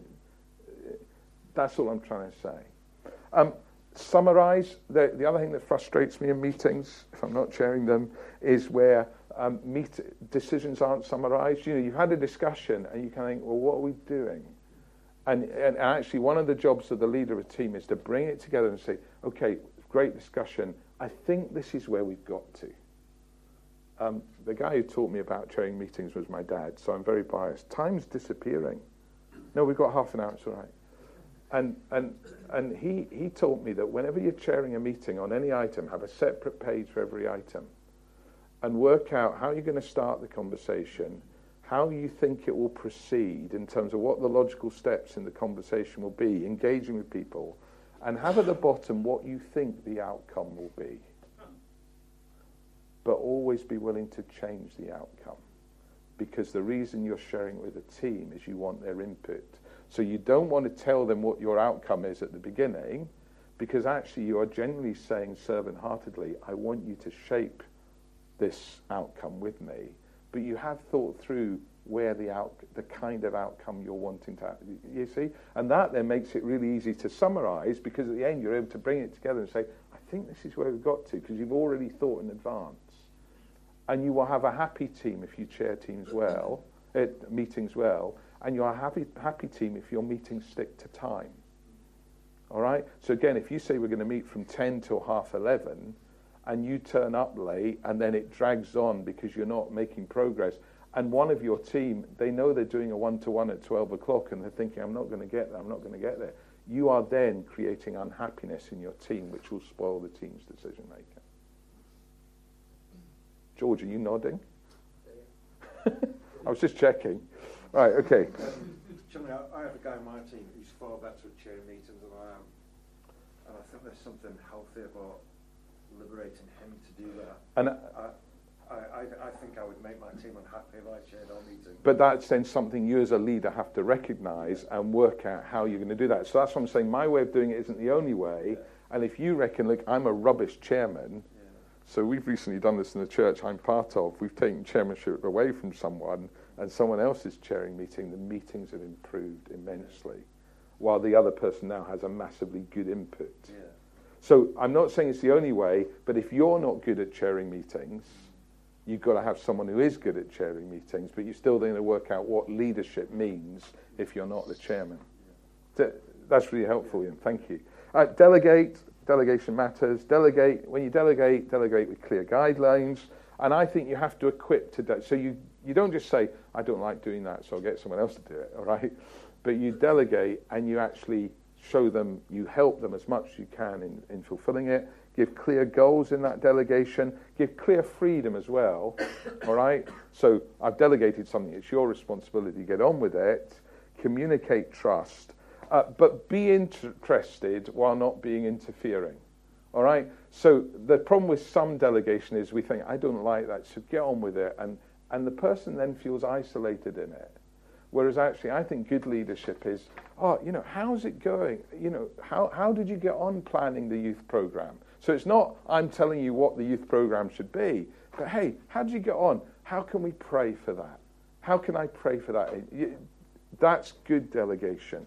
That's all I'm trying to say. Um, summarize, the, the other thing that frustrates me in meetings, if I'm not chairing them, is where um, meet, decisions aren't summarized. You know, you've had a discussion and you kind of think, well, what are we doing? And, and actually, one of the jobs of the leader of a team is to bring it together and say, okay, great discussion. I think this is where we've got to. Um, the guy who taught me about chairing meetings was my dad, so I'm very biased. Time's disappearing. No, we've got half an hour, it's all right. And and and he, he taught me that whenever you're chairing a meeting on any item, have a separate page for every item and work out how you're going to start the conversation, how you think it will proceed in terms of what the logical steps in the conversation will be, engaging with people, and have at the bottom what you think the outcome will be. But always be willing to change the outcome, because the reason you're sharing it with a team is you want their input. So you don't want to tell them what your outcome is at the beginning, because actually you are generally saying servant-heartedly, I want you to shape this outcome with me. But you have thought through where the out, the kind of outcome you're wanting to have, you see? And that then makes it really easy to summarize, because at the end you're able to bring it together and say, I think this is where we've got to, because you've already thought in advance. And you will have a happy team if you chair teams well, uh, meetings well, and you're a happy, happy team if your meetings stick to time. All right? So again, if you say we're going to meet from ten till half eleven, and you turn up late, and then it drags on because you're not making progress, and one of your team, they know they're doing a one-to-one at twelve o'clock, and they're thinking, I'm not going to get there, I'm not going to get there. You are then creating unhappiness in your team, which will spoil the team's decision-making. George, are you nodding? I was just checking. Right, okay. Generally, I, I have a guy in my team who's far better at chairing meetings than I am. And I think there's something healthy about liberating him to do that. And I, I, I think I would make my team unhappy if I chaired our meeting. But that's then something you as a leader have to recognise and work out how you're going to do that. So that's what I'm saying. My way of doing it isn't the only way. Yeah. And if you reckon, look, I'm a rubbish chairman, yeah. So we've recently done this in the church I'm part of. We've taken chairmanship away from someone, and someone else is chairing meeting. The meetings have improved immensely, while the other person now has a massively good input. Yeah. So I'm not saying it's the only way, but if you're not good at chairing meetings, you've got to have someone who is good at chairing meetings, but you're still going to work out what leadership means if you're not the chairman. Yeah. That's really helpful, Ian. Thank you. Uh, delegate. Delegation matters. Delegate. When you delegate, delegate with clear guidelines. And I think you have to equip to de- So you, you don't just say, I don't like doing that, so I'll get someone else to do it, all right? But you delegate and you actually show them, you help them as much as you can in, in fulfilling it. Give clear goals in that delegation. Give clear freedom as well, all right? So I've delegated something. It's your responsibility. Get on with it. Communicate trust. Uh, but be interested while not being interfering, all right? So the problem with some delegation is we think, I don't like that, so get on with it. And, and the person then feels isolated in it. Whereas actually, I think good leadership is, oh, you know, how's it going? You know, how, how did you get on planning the youth program? So it's not, I'm telling you what the youth program should be, but hey, how did you get on? How can we pray for that? How can I pray for that? That's good delegation.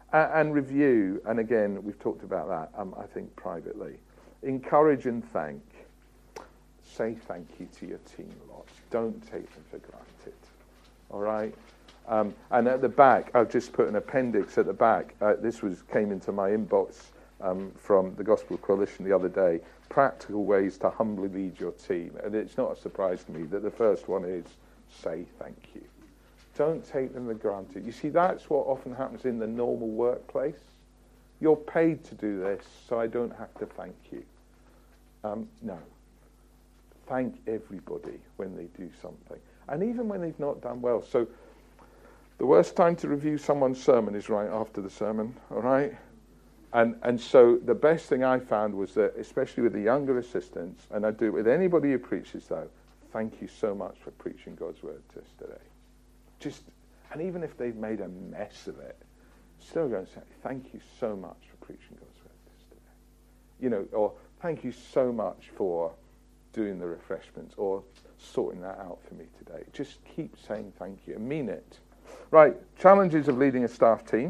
Uh, and review, and again, we've talked about that, um, I think, privately. Encourage and thank. Say thank you to your team lots. Don't take them for granted. All right? Um, and at the back, I've just put an appendix at the back. Uh, this was came into my inbox um, from the Gospel Coalition the other day. Practical ways to humbly lead your team. And it's not a surprise to me that the first one is say thank you. Don't take them for granted. You see, that's what often happens in the normal workplace. You're paid to do this, so I don't have to thank you. Um, no. Thank everybody when they do something. And even when they've not done well. So the worst time to review someone's sermon is right after the sermon, all right? And and so the best thing I found was that, especially with the younger assistants, and I do it with anybody who preaches though, thank you so much for preaching God's word to us today. Just, and even if they've made a mess of it, still go and say, thank you so much for preaching God's word to us today. You know, or thank you so much for doing the refreshments, or sorting that out for me today. Just keep saying thank you and mean it. Right, challenges of leading a staff team.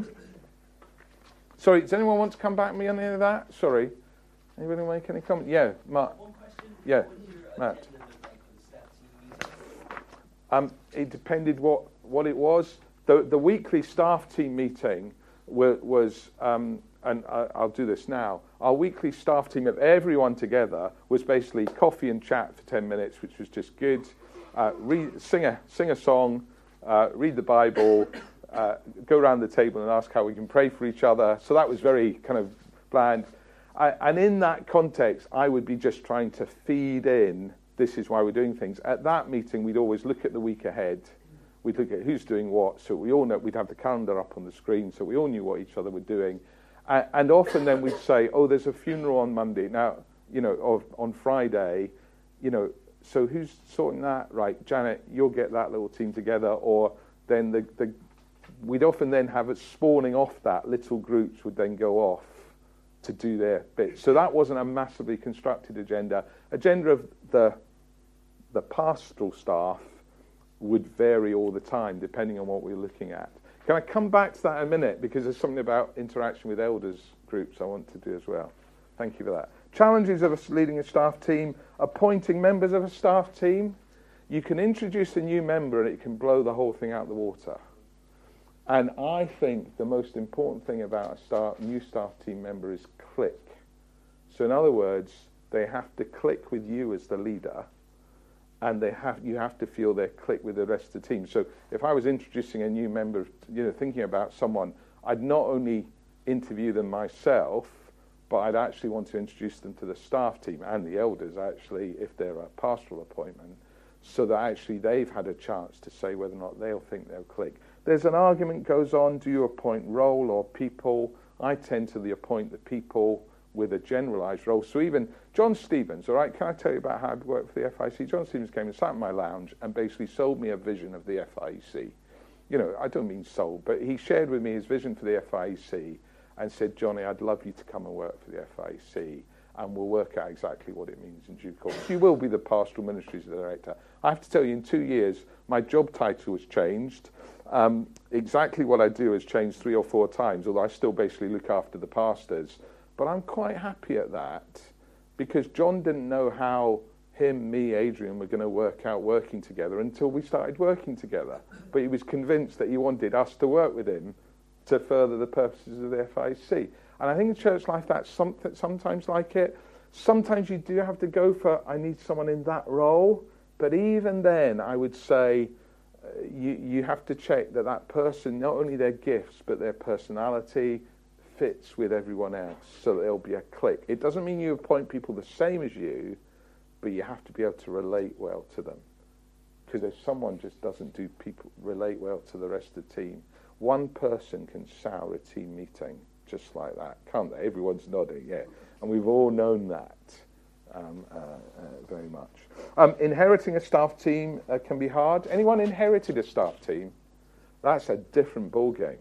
Sorry, does anyone want to come back to me on any of that? Sorry. Anybody make any comment? Yeah, Matt. One question. Yeah, What Matt. agenda look like for the staff team meeting? Um, it depended what, what it was. The the weekly staff team meeting was, was um, and I, I'll do this now, our weekly staff team of everyone together was basically coffee and chat for ten minutes, which was just good. Uh, read, sing, a, sing a song, uh, read the Bible, uh, go around the table and ask how we can pray for each other. So that was very kind of bland. I, and in that context, I would be just trying to feed in, this is why we're doing things. At that meeting, we'd always look at the week ahead. We'd look at who's doing what, so we all know, we'd have the calendar up on the screen, so we all knew what each other were doing. Uh, and often then we'd say, oh, there's a funeral on Monday. Now, you know, or on Friday, you know, so who's sorting that? Right, Janet, you'll get that little team together. Or then the, the we'd often then have it spawning off that, little groups would then go off to do their bit. So that wasn't a massively constructed agenda. Agenda of the the pastoral staff would vary all the time, depending on what we're looking at. Can I come back to that in a minute? Because there's something about interaction with elders groups I want to do as well. Thank you for that. Challenges of us leading a staff team. Appointing members of a staff team. You can introduce a new member and it can blow the whole thing out of the water. And I think the most important thing about a staff, new staff team member is click. So in other words, they have to click with you as the leader, and they have you have to feel their click with the rest of the team. So if I was introducing a new member, you know, thinking about someone, I'd not only interview them myself, but I'd actually want to introduce them to the staff team and the elders, actually, if they're a pastoral appointment, so that actually they've had a chance to say whether or not they'll think they'll click. There's an argument goes on, do you appoint role or people? I tend to appoint the people with a generalised role. So even John Stevens, all right, can I tell you about how I'd worked for the F I E C? John Stevens came and sat in my lounge and basically sold me a vision of the F I E C. You know, I don't mean sold, but he shared with me his vision for the F I E C and said, Johnny, I'd love you to come and work for the F I E C, and we'll work out exactly what it means in due course. You will be the Pastoral Ministries Director. I have to tell you, in two years, my job title has changed. Um, exactly what I do has changed three or four times, although I still basically look after the pastors. But I'm quite happy at that, because John didn't know how him, me, Adrian were going to work out working together until we started working together. But he was convinced that he wanted us to work with him to further the purposes of the F I E C. And I think in church life that's something, sometimes like it. Sometimes you do have to go for, I need someone in that role. But even then, I would say uh, you, you have to check that that person, not only their gifts, but their personality fits with everyone else, so that there'll be a click. It doesn't mean you appoint people the same as you, but you have to be able to relate well to them. Because if someone just doesn't do people relate well to the rest of the team, one person can sour a team meeting just like that, can't they? Everyone's nodding, yeah. And we've all known that um, uh, uh, very much. Um, inheriting a staff team uh, can be hard. Anyone inherited a staff team? That's a different ballgame.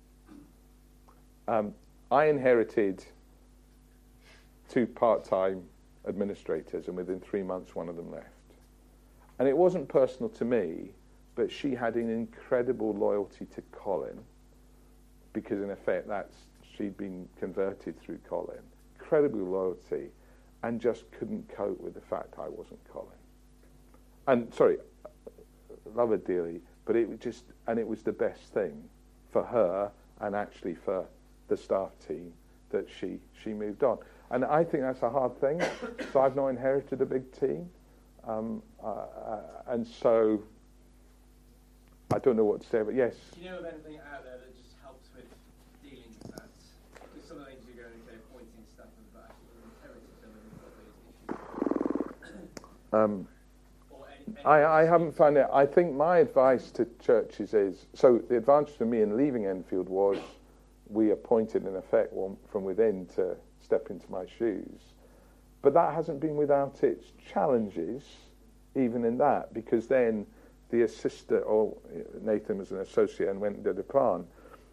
Um, I inherited two part-time administrators, and within three months one of them left. And it wasn't personal to me, but she had an incredible loyalty to Colin, because in effect that's she'd been converted through Colin. Incredible loyalty, and just couldn't cope with the fact I wasn't Colin. And sorry, love her dearly, but it was just, and it was the best thing for her and actually for the staff team that she she moved on. And I think that's a hard thing. So I've not inherited a big team, um, uh, uh, and so I don't know what to say. But yes. Do you know of anything out there that just helps with dealing with that? Because some of the things you're going to say, appointing staff, but actually inherited them and got those issues. Um, or any, any I, I haven't found it. I think my advice to churches is, so the advantage for me in leaving Enfield was we appointed in effect one from within to step into my shoes. But that hasn't been without its challenges, even in that, because then the assistant, or Nathan was an associate and went and did a plant,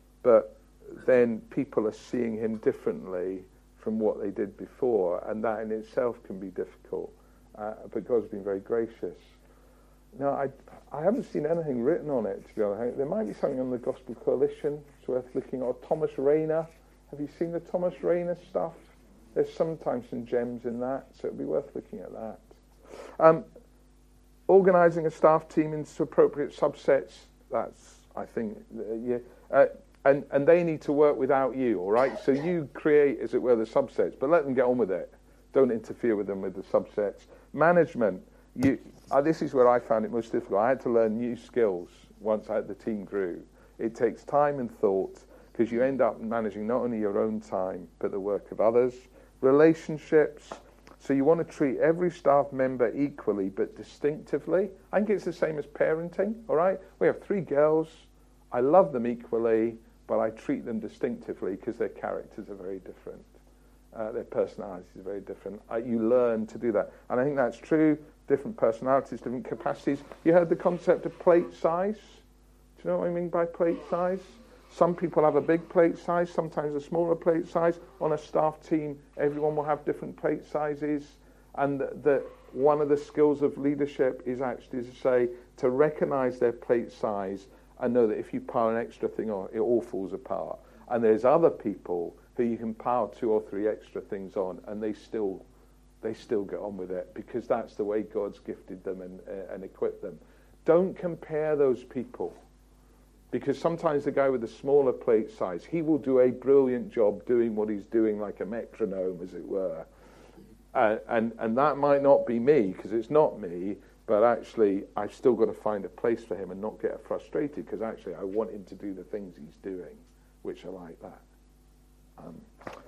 but then people are seeing him differently from what they did before, and that in itself can be difficult. Uh, but God's been very gracious. Now, I, I haven't seen anything written on it, to be honest. There might be something on the Gospel Coalition. It's worth looking at. Thomas Rayner. Have you seen the Thomas Rayner stuff? There's sometimes some gems in that, so it'd be worth looking at that. Um, organising a staff team into appropriate subsets, that's, I think, uh, yeah. Uh, and, and they need to work without you, all right? So you create, as it were, the subsets, but let them get on with it. Don't interfere with them with the subsets. Management. You, uh, this is where I found it most difficult. I had to learn new skills once I, the team grew. It takes time and thought, because you end up managing not only your own time, but the work of others. Relationships. So you want to treat every staff member equally, but distinctively. I think it's the same as parenting, all right? We have three girls. I love them equally, but I treat them distinctively because their characters are very different. Uh, their personalities are very different. Uh, you learn to do that. And I think that's true. Different personalities, different capacities. You heard the concept of plate size? Do you know what I mean by plate size? Some people have a big plate size, sometimes a smaller plate size. On a staff team, everyone will have different plate sizes. And the, the, one of the skills of leadership is actually to say, to recognise their plate size and know that if you pile an extra thing on, it all falls apart. And there's other people who you can pile two or three extra things on, and they still they still get on with it, because that's the way God's gifted them and, uh, and equipped them. Don't compare those people, because sometimes the guy with the smaller plate size, he will do a brilliant job doing what he's doing like a metronome, as it were. Uh, and, and that might not be me, because it's not me, but actually I've still got to find a place for him and not get frustrated, because actually I want him to do the things he's doing, which are like that. Um,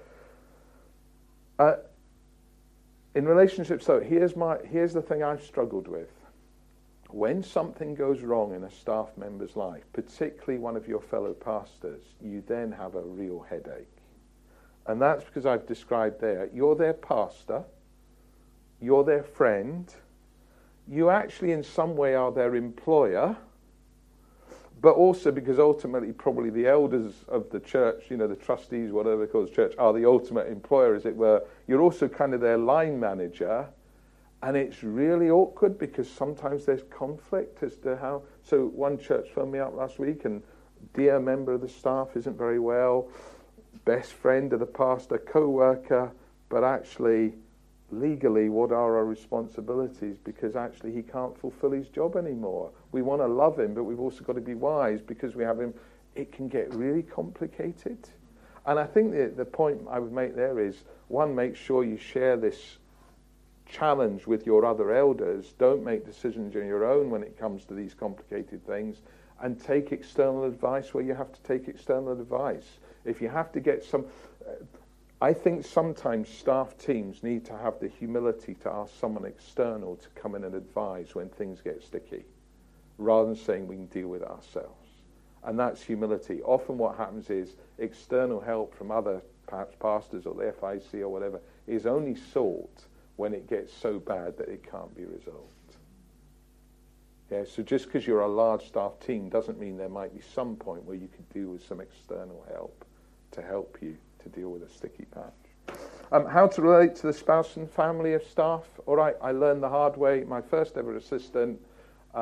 uh, in relationships, though, here's my here's the thing I've struggled with. When something goes wrong in a staff member's life, particularly one of your fellow pastors, you then have a real headache. And that's because I've described there, you're their pastor, you're their friend, you actually in some way are their employer, but also because ultimately probably the elders of the church, you know, the trustees, whatever they call the church, are the ultimate employer, as it were. You're also kind of their line manager. And it's really awkward because sometimes there's conflict as to how... So one church phoned me up last week, and dear member of the staff isn't very well, best friend of the pastor, co-worker, but actually, legally, what are our responsibilities? Because actually he can't fulfill his job anymore. We want to love him, but we've also got to be wise because we have him. It can get really complicated. And I think the, the point I would make there is, one, make sure you share this challenge with your other elders. Don't make decisions on your own when it comes to these complicated things, and take external advice where you have to take external advice. If you have to get some... Uh, I think sometimes staff teams need to have the humility to ask someone external to come in and advise when things get sticky, rather than saying we can deal with it ourselves. And that's humility. Often what happens is external help from other, perhaps pastors or the F I C or whatever, is only sought when it gets so bad that it can't be resolved. Yeah, so just because you're a large staff team doesn't mean there might be some point where you could deal with some external help to help you to deal with a sticky patch. Um, how to relate to the spouse and family of staff. All right, I learned the hard way. My first ever assistant, um,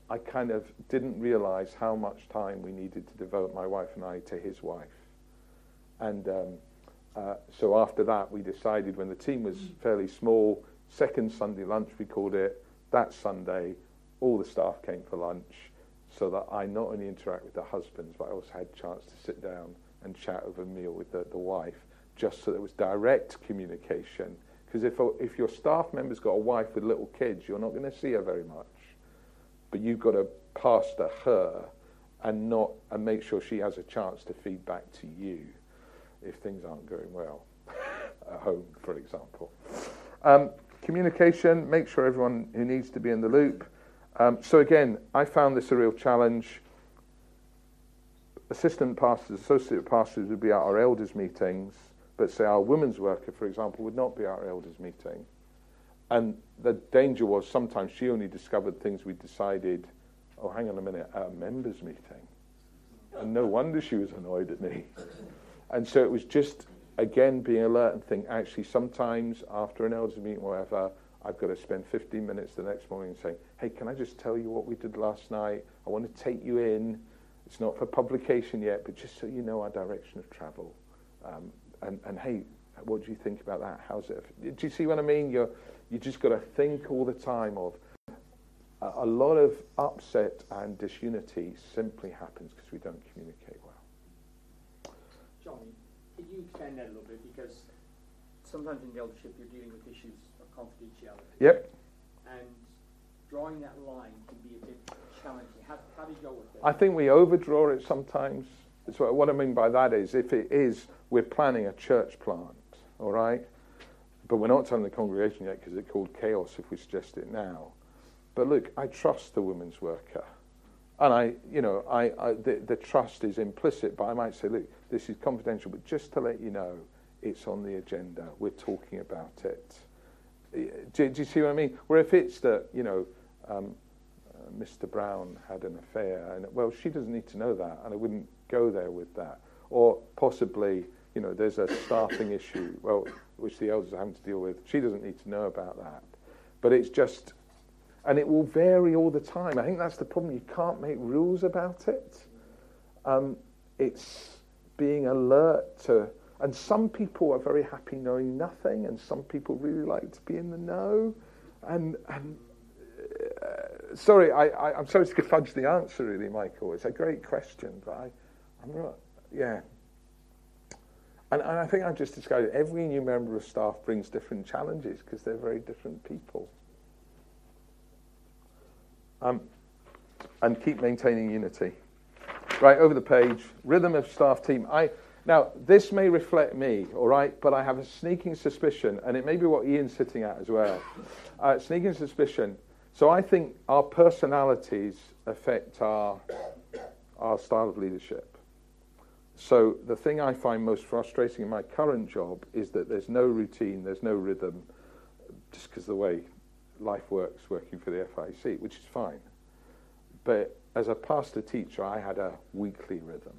I kind of didn't realise how much time we needed to devote, my wife and I, to his wife. And um, uh, so after that, we decided when the team was fairly small, second Sunday lunch, we called it, that Sunday, all the staff came for lunch, so that I not only interact with the husbands, but I also had a chance to sit down and chat over a meal with the, the wife, just so there was direct communication. Because if, if your staff member's got a wife with little kids, you're not going to see her very much. But you've got to pastor her and not and make sure she has a chance to feed back to you if things aren't going well at home, for example. Um, communication, make sure everyone who needs to be in the loop. Um, so again, I found this a real challenge. Assistant pastors, associate pastors would be at our elders' meetings, but say our women's worker, for example, would not be at our elders' meeting. And the danger was sometimes she only discovered things we decided, oh, hang on a minute, at a members' meeting. And no wonder she was annoyed at me. And so it was just, again, being alert and think, actually, sometimes after an elders' meeting or whatever, I've got to spend fifteen minutes the next morning saying, hey, can I just tell you what we did last night? I want to take you in. It's not for publication yet, but just so you know our direction of travel. Um, and, and, hey, what do you think about that? How's it? Do you see what I mean? You're, you just got to think all the time of a, a lot of upset and disunity simply happens because we don't communicate well. Johnny, can you expand that a little bit? Because sometimes in the eldership you're dealing with issues of confidentiality. Yep. And drawing that line can be a bit challenging. How, how do you go with that? I think we overdraw it sometimes. So what I mean by that is, if it is, we're planning a church plant, all right? But we're not telling the congregation yet because it's called chaos if we suggest it now. But look, I trust the women's worker. And I, you know, I, I the, the trust is implicit, but I might say, look, this is confidential, but just to let you know, it's on the agenda. We're talking about it. Do, do you see what I mean? Where if it's that, you know, um, uh, Mister Brown had an affair, and well, she doesn't need to know that, and I wouldn't go there with that. Or possibly, you know, there's a staffing issue, well, which the elders are having to deal with. She doesn't need to know about that. But it's just, and it will vary all the time. I think that's the problem. You can't make rules about it. Um, it's being alert to, and some people are very happy knowing nothing, and some people really like to be in the know. And, and uh, sorry, I, I, I'm sorry to fudge the answer, really, Michael. It's a great question, but I, I'm not, yeah. And, and I think I've just described it. Every new member of staff brings different challenges because they're very different people. Um, and keep maintaining unity. Right, over the page, rhythm of staff team. I Now, this may reflect me, all right, but I have a sneaking suspicion, and it may be what Ian's sitting at as well. Uh, sneaking suspicion. So I think our personalities affect our, our style of leadership. So the thing I find most frustrating in my current job is that there's no routine, there's no rhythm, just because of the way life works working for the F I C, which is fine. But as a pastor teacher, I had a weekly rhythm.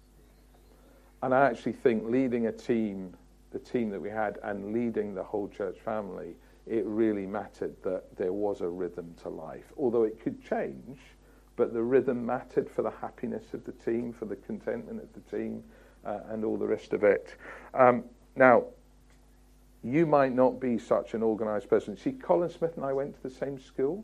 And I actually think leading a team, the team that we had, and leading the whole church family, it really mattered that there was a rhythm to life. Although it could change, but the rhythm mattered for the happiness of the team, for the contentment of the team, uh, and all the rest of it. Um, now, you might not be such an organised person. See, Colin Smith and I went to the same school,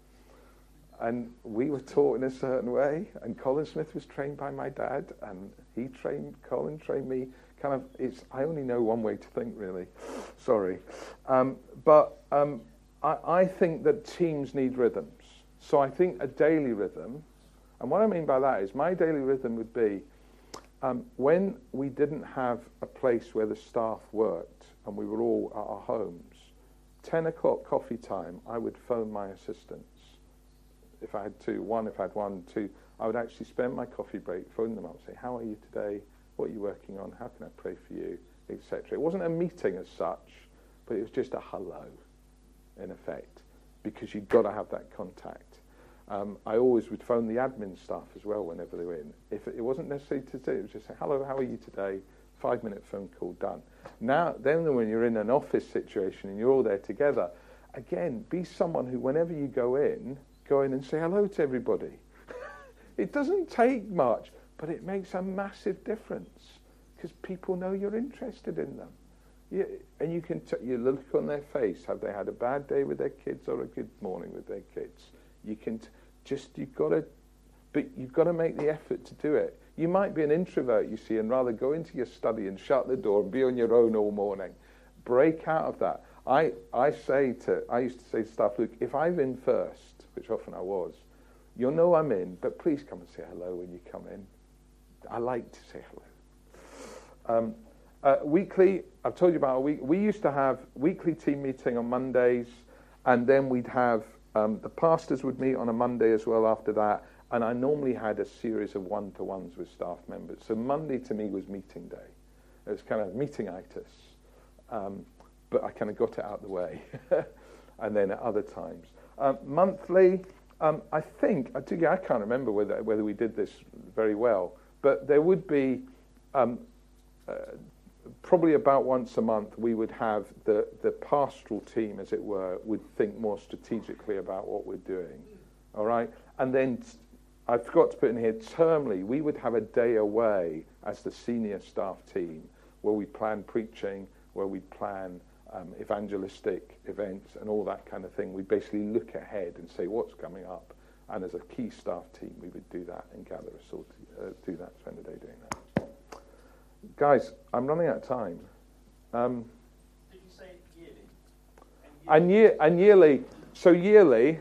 and we were taught in a certain way, and Colin Smith was trained by my dad, and he trained, Colin trained me. Kind of, it's, I only know one way to think, really. Sorry. Um, but um, I, I think that teams need rhythms. So I think a daily rhythm, and what I mean by that is my daily rhythm would be um, when we didn't have a place where the staff worked and we were all at our homes, ten o'clock coffee time, I would phone my assistants. If I had two, one, if I had one, two, I would actually spend my coffee break, phone them up, say, how are you today? What are you working on? How can I pray for you? Etc. It wasn't a meeting as such, but it was just a hello, in effect, because you've got to have that contact. Um, I always would phone the admin staff as well whenever they were in. If it, it wasn't necessarily to do, it was just say, hello, how are you today? Five-minute phone call, done. Now, then when you're in an office situation and you're all there together, again, be someone who, whenever you go in, go in and say hello to everybody. It doesn't take much, but it makes a massive difference because people know you're interested in them. You, and you can t- you look on their face. Have they had a bad day with their kids or a good morning with their kids? You can t- just you've got to, but you've got to make the effort to do it. You might be an introvert, you see, and rather go into your study and shut the door and be on your own all morning. Break out of that. I I say to I used to say to staff, look, if I'm in first, which often I was, you'll know I'm in, but please come and say hello when you come in. I like to say hello. Um, Uh, weekly, I've told you about a week. We used to have weekly team meeting on Mondays, and then we'd have um, the pastors would meet on a Monday as well after that. And I normally had a series of one-to-ones with staff members. So Monday to me was meeting day. It was kind of meeting-itis, um, but I kind of got it out of the way. And then at other times, um, monthly. Um, I think I, think, I can't remember whether whether we did this very well, but there would be. Um, uh, Probably about once a month, we would have the, the pastoral team, as it were, would think more strategically about what we're doing. All right? And then t- I forgot to put in here, termly, we would have a day away as the senior staff team where we plan preaching, where we plan um, evangelistic events and all that kind of thing. We basically look ahead and say what's coming up. And as a key staff team, we would do that and gather us all to uh, do that, spend the day doing that. Guys, I'm running out of time. Um, Did you say yearly? And, year, and yearly, so yearly,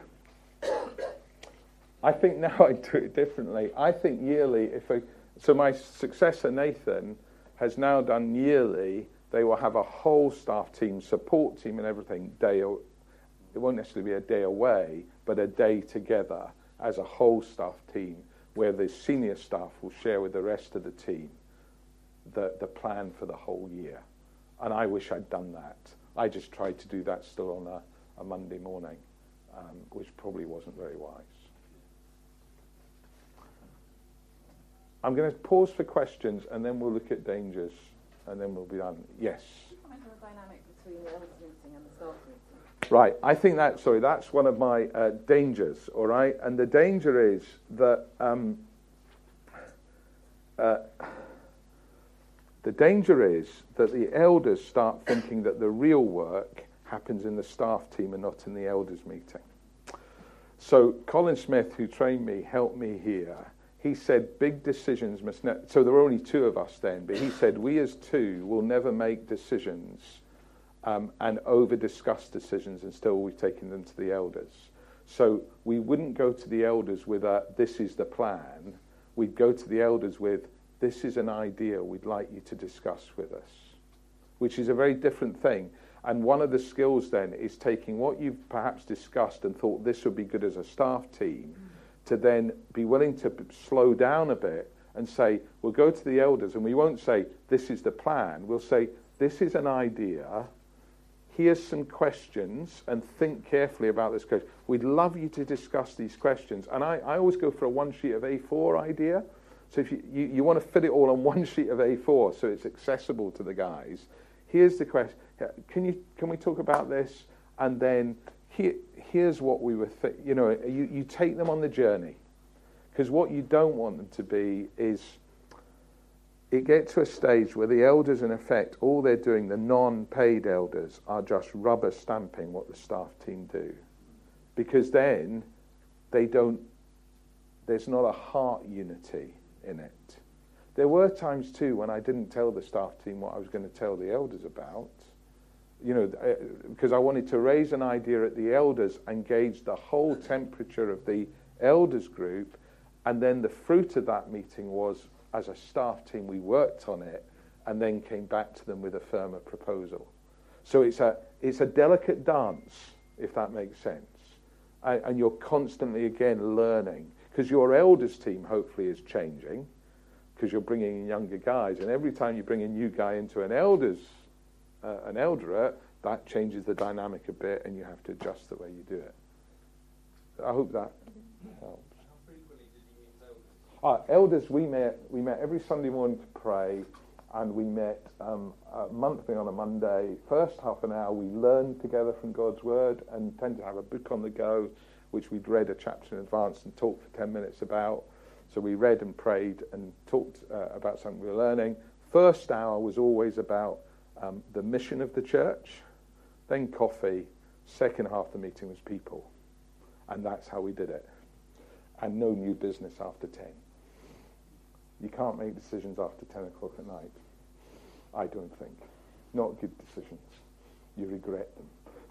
I think now I do it differently. I think yearly, if I, so my successor Nathan has now done yearly, they will have a whole staff team, support team and everything, day, it won't necessarily be a day away, but a day together as a whole staff team where the senior staff will share with the rest of the team the, the plan for the whole year. And I wish I'd done that. I just tried to do that still on a, a Monday morning, um, which probably wasn't very wise. I'm going to pause for questions, and then we'll look at dangers, and then we'll be done. Yes? Comment on the dynamic between the elders meeting and the staff meeting. Right, I think that, sorry, that's one of my uh, dangers, all right? And the danger is that... Um, uh, The danger is that the elders start thinking that the real work happens in the staff team and not in the elders meeting. So Colin Smith, who trained me, helped me here. He said big decisions must ne- so there were only two of us then, but he said we as two will never make decisions um, and over-discuss decisions until we've taken them to the elders. So we wouldn't go to the elders with a, this is the plan. We'd go to the elders with, this is an idea we'd like you to discuss with us, which is a very different thing. And one of the skills then is taking what you've perhaps discussed and thought this would be good as a staff team, mm. to then be willing to b- slow down a bit and say, we'll go to the elders, and we won't say, this is the plan. We'll say, this is an idea. Here's some questions, and think carefully about this question. We'd love you to discuss these questions. And I, I always go for a one sheet of A four idea. So if you, you, you want to fit it all on one sheet of A four so it's accessible to the guys, here's the question. Can you can we talk about this? And then here, here's what we were th- you know, you, you take them on the journey. Because what you don't want them to be is it gets to a stage where the elders, in effect, all they're doing, the non-paid elders, are just rubber stamping what the staff team do. Because then they don't, there's not a heart unity in it. There were times too when I didn't tell the staff team what I was going to tell the elders about, you know, because I wanted to raise an idea at the elders and gauge the whole temperature of the elders group, and then the fruit of that meeting was, as a staff team, we worked on it and then came back to them with a firmer proposal. So it's a it's a delicate dance, if that makes sense, and, and you're constantly again learning. Because your elders team hopefully is changing, because you're bringing in younger guys, and every time you bring a new guy into an elders, uh, an elderate, that changes the dynamic a bit, and you have to adjust the way you do it. I hope that helps. How frequently did you meet elders? Uh, elders, we met we met every Sunday morning to pray, and we met um, uh, monthly on a Monday. First half an hour, we learned together from God's word, and tend to have a book on the go. which we'd read a chapter in advance and talked for ten minutes about. So we read and prayed and talked uh, about something we were learning. First hour was always about um, the mission of the church, then coffee. Second half of the meeting was people. And that's how we did it. And no new business after ten. You can't make decisions after ten o'clock at night. I don't think. Not good decisions. You regret them.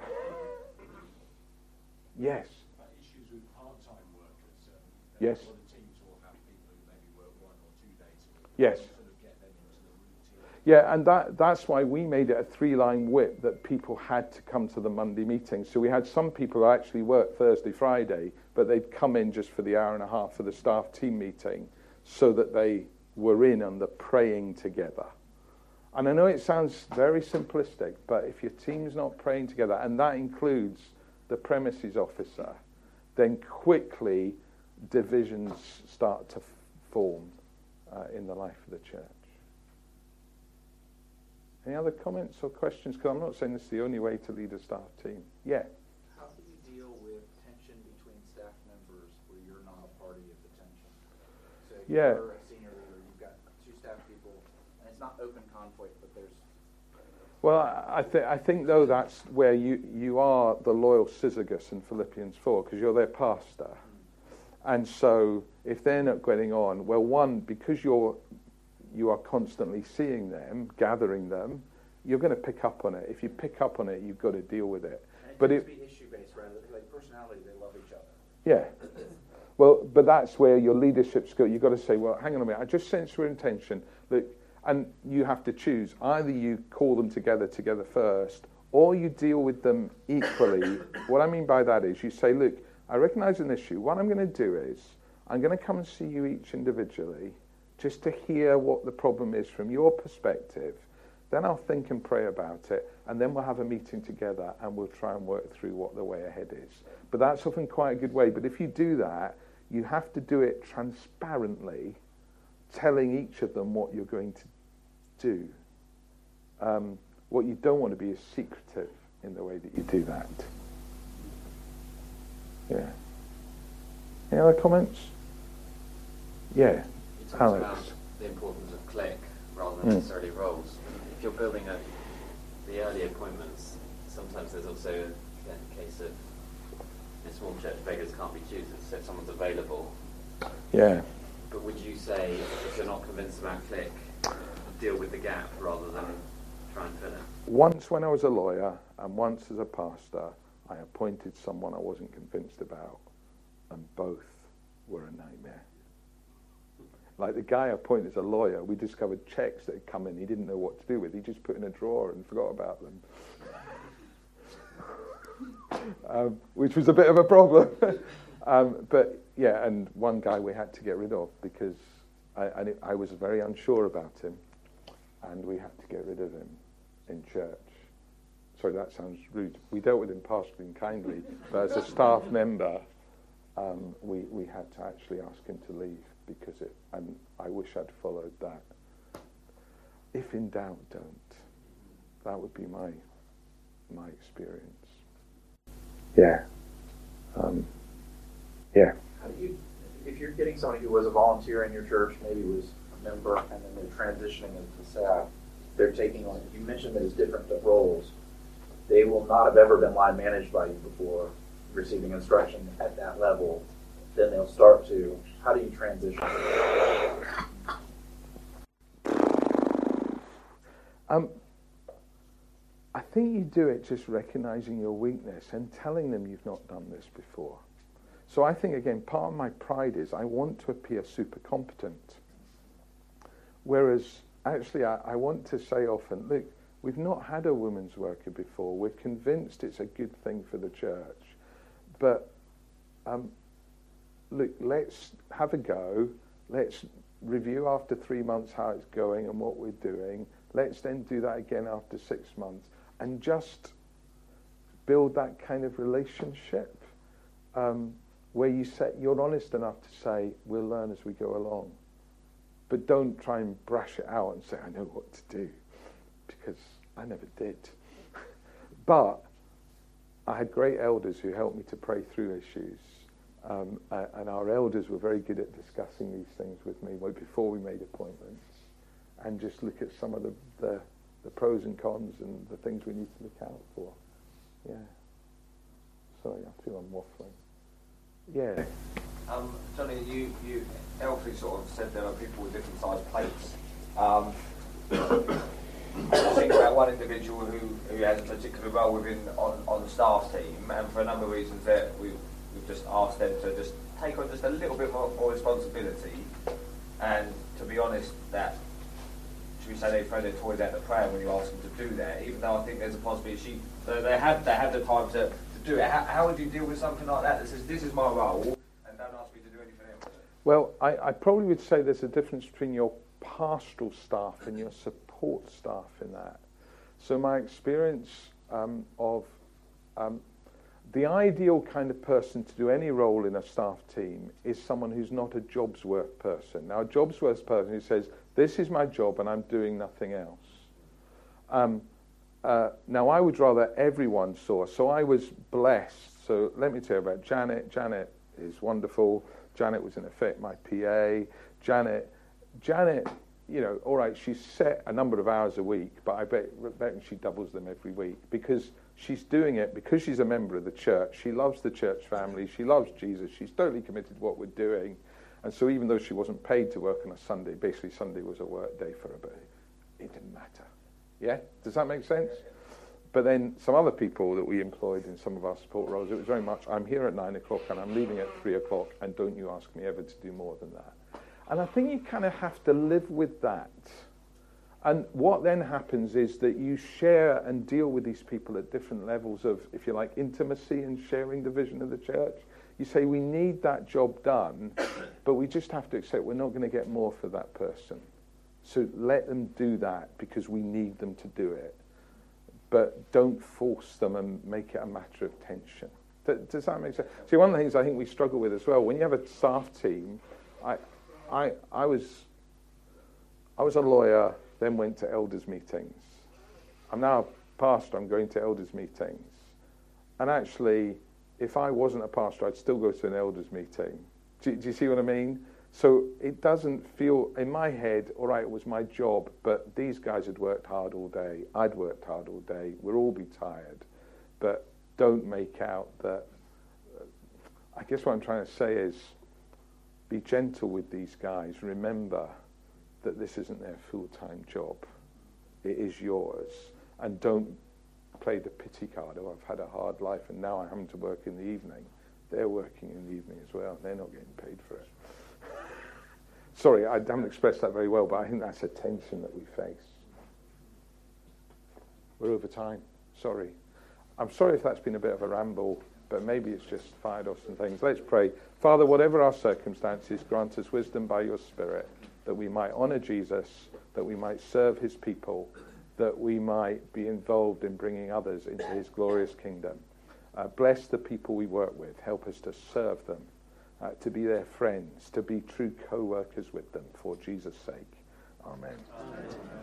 Yes. Uh, issues with part-time workers. Um, Yes. A lot of teams will have people who maybe work one or two days a week. Yes. Sort of get them into the routine. Yeah, and that, that's why we made it a three-line whip that people had to come to the Monday meeting. So we had some people who actually worked Thursday, Friday, but they'd come in just for the hour and a half for the staff team meeting so that they were in on the praying together. And I know it sounds very simplistic, but if your team's not praying together, and that includes the premises officer, then quickly divisions start to f- form uh, in the life of the church. Any other comments or questions? Because I'm not saying this is the only way to lead a staff team. Yeah. How do you deal with tension between staff members where you're not a party of the tension? So if Yeah. you're a senior leader, you've got two staff people, and it's not open conflict, but there's... Well, I, th- I think, though, that's where you, you are the loyal Syzygus in Philippians four, because you're their pastor. And so if they're not getting on, well, one, because you're you are constantly seeing them, gathering them, you're going to pick up on it. If you pick up on it, you've got to deal with it. And it but tends it, to be issue-based rather than like personality, they love each other. Yeah. Well, but that's where your leadership's got. You've got to say, well, hang on a minute, I just sense your intention. Look, and you have to choose. Either you call them together together first, or you deal with them equally. What I mean by that is you say, look, I recognize an issue. What I'm going to do is I'm going to come and see you each individually just to hear what the problem is from your perspective. Then I'll think and pray about it, and then we'll have a meeting together and we'll try and work through what the way ahead is. But that's often quite a good way. But if you do that, you have to do it transparently, telling each of them what you're going to do. Um, what you don't want to be is secretive in the way that you do that. Yeah. Any other comments? Yeah. You talked Alex. about the importance of click rather than Mm. necessarily roles. If you're building a, the early appointments, sometimes there's also again, a case of in a small church beggars can't be choosers, so if someone's available. Yeah. But would you say, if you're not convinced about click, deal with the gap rather than try and fill it? Once when I was a lawyer and once as a pastor, I appointed someone I wasn't convinced about, and both were a nightmare. Like the guy I appointed as a lawyer, we discovered checks that had come in he didn't know what to do with. He just put in a drawer and forgot about them. um, which was a bit of a problem. um, but yeah, and one guy we had to get rid of because I, and it, I was very unsure about him, and we had to get rid of him in church. Sorry, that sounds rude. We dealt with him pastorally and kindly, but as a staff member, um, we, we had to actually ask him to leave because it, and I wish I'd followed that. If in doubt, don't. That would be my my experience. Yeah. Um, yeah. How do you, if you're getting somebody who was a volunteer in your church, maybe was a member, and then they're transitioning into staff, they're taking on, you mentioned that it's different roles. They will not have ever been line managed by you before, receiving instruction at that level. Then they'll start to, how do you transition? Um, I think you do it just recognizing your weakness and telling them you've not done this before. So I think, again, part of my pride is I want to appear super competent. Whereas, actually, I, I want to say often, look, we've not had a women's worker before. We're convinced it's a good thing for the church. But, um, look, let's have a go. Let's review after three months how it's going and what we're doing. Let's then do that again after six months. And just build that kind of relationship um, where you say, you're honest enough to say, we'll learn as we go along. But don't try and brush it out and say, I know what to do. Because I never did. But I had great elders who helped me to pray through issues. Um, uh, and our elders were very good at discussing these things with me before we made appointments, and just look at some of the, the, the pros and cons and the things we need to look out for. Yeah. Sorry, I feel I'm waffling. Yeah. Um, Johnny, you, you helpfully sort of said there are people with different sized plates. Um, I think about one individual who, who has a particular role within on, on the staff team, and for a number of reasons that we've, we've just asked them to just take on just a little bit more, more responsibility, and to be honest, that, should we say, they throw their toys out the pram when you ask them to do that, even though I think there's a possibility she, so they have they have the time to, to do it. How, how would you deal with something like that that says, this is my role, and don't ask me to do anything else? Well, I, I probably would say there's a difference between your pastoral staff and your support staff in that. So my experience um, of um, the ideal kind of person to do any role in a staff team is someone who's not a jobs worth person. Now, a jobs worth person who says, this is my job and I'm doing nothing else. Um, uh, now, I would rather everyone saw. So I was blessed. So let me tell you about Janet. Janet is wonderful. Janet was in effect my P A. Janet, Janet, you know, all right, she's set a number of hours a week, but I bet, bet she doubles them every week because she's doing it because she's a member of the church. She loves the church family. She loves Jesus. She's totally committed to what we're doing. And so even though she wasn't paid to work on a Sunday, basically Sunday was a work day for her, but it didn't matter. Yeah? Does that make sense? But then some other people that we employed in some of our support roles, it was very much, I'm here at nine o'clock and I'm leaving at three o'clock, and don't you ask me ever to do more than that. And I think you kind of have to live with that. And what then happens is that you share and deal with these people at different levels of, if you like, intimacy and sharing the vision of the church. You say, we need that job done, but we just have to accept we're not going to get more for that person. So let them do that because we need them to do it. But don't force them and make it a matter of tension. Th- does that make sense? See, one of the things I think we struggle with as well, when you have a staff team, I, I, I was, I was a lawyer, then went to elders' meetings. I'm now a pastor, I'm going to elders' meetings. And actually, if I wasn't a pastor, I'd still go to an elders' meeting. Do, do you see what I mean? So it doesn't feel, in my head, all right, it was my job, but these guys had worked hard all day. I'd worked hard all day. We'll all be tired. But don't make out that, uh, I guess what I'm trying to say is, be gentle with these guys. Remember that this isn't their full-time job. It is yours. And don't play the pity card, oh, I've had a hard life and now I'm having to work in the evening. They're working in the evening as well. They're not getting paid for it. Sorry, I haven't expressed that very well, but I think that's a tension that we face. We're over time. Sorry. I'm sorry if that's been a bit of a ramble, but maybe it's just fired off some things. Let's pray. Father, whatever our circumstances, grant us wisdom by your Spirit, that we might honour Jesus, that we might serve his people, that we might be involved in bringing others into his glorious kingdom. Uh, bless the people we work with. Help us to serve them, uh, to be their friends, to be true co-workers with them for Jesus' sake. Amen. Amen.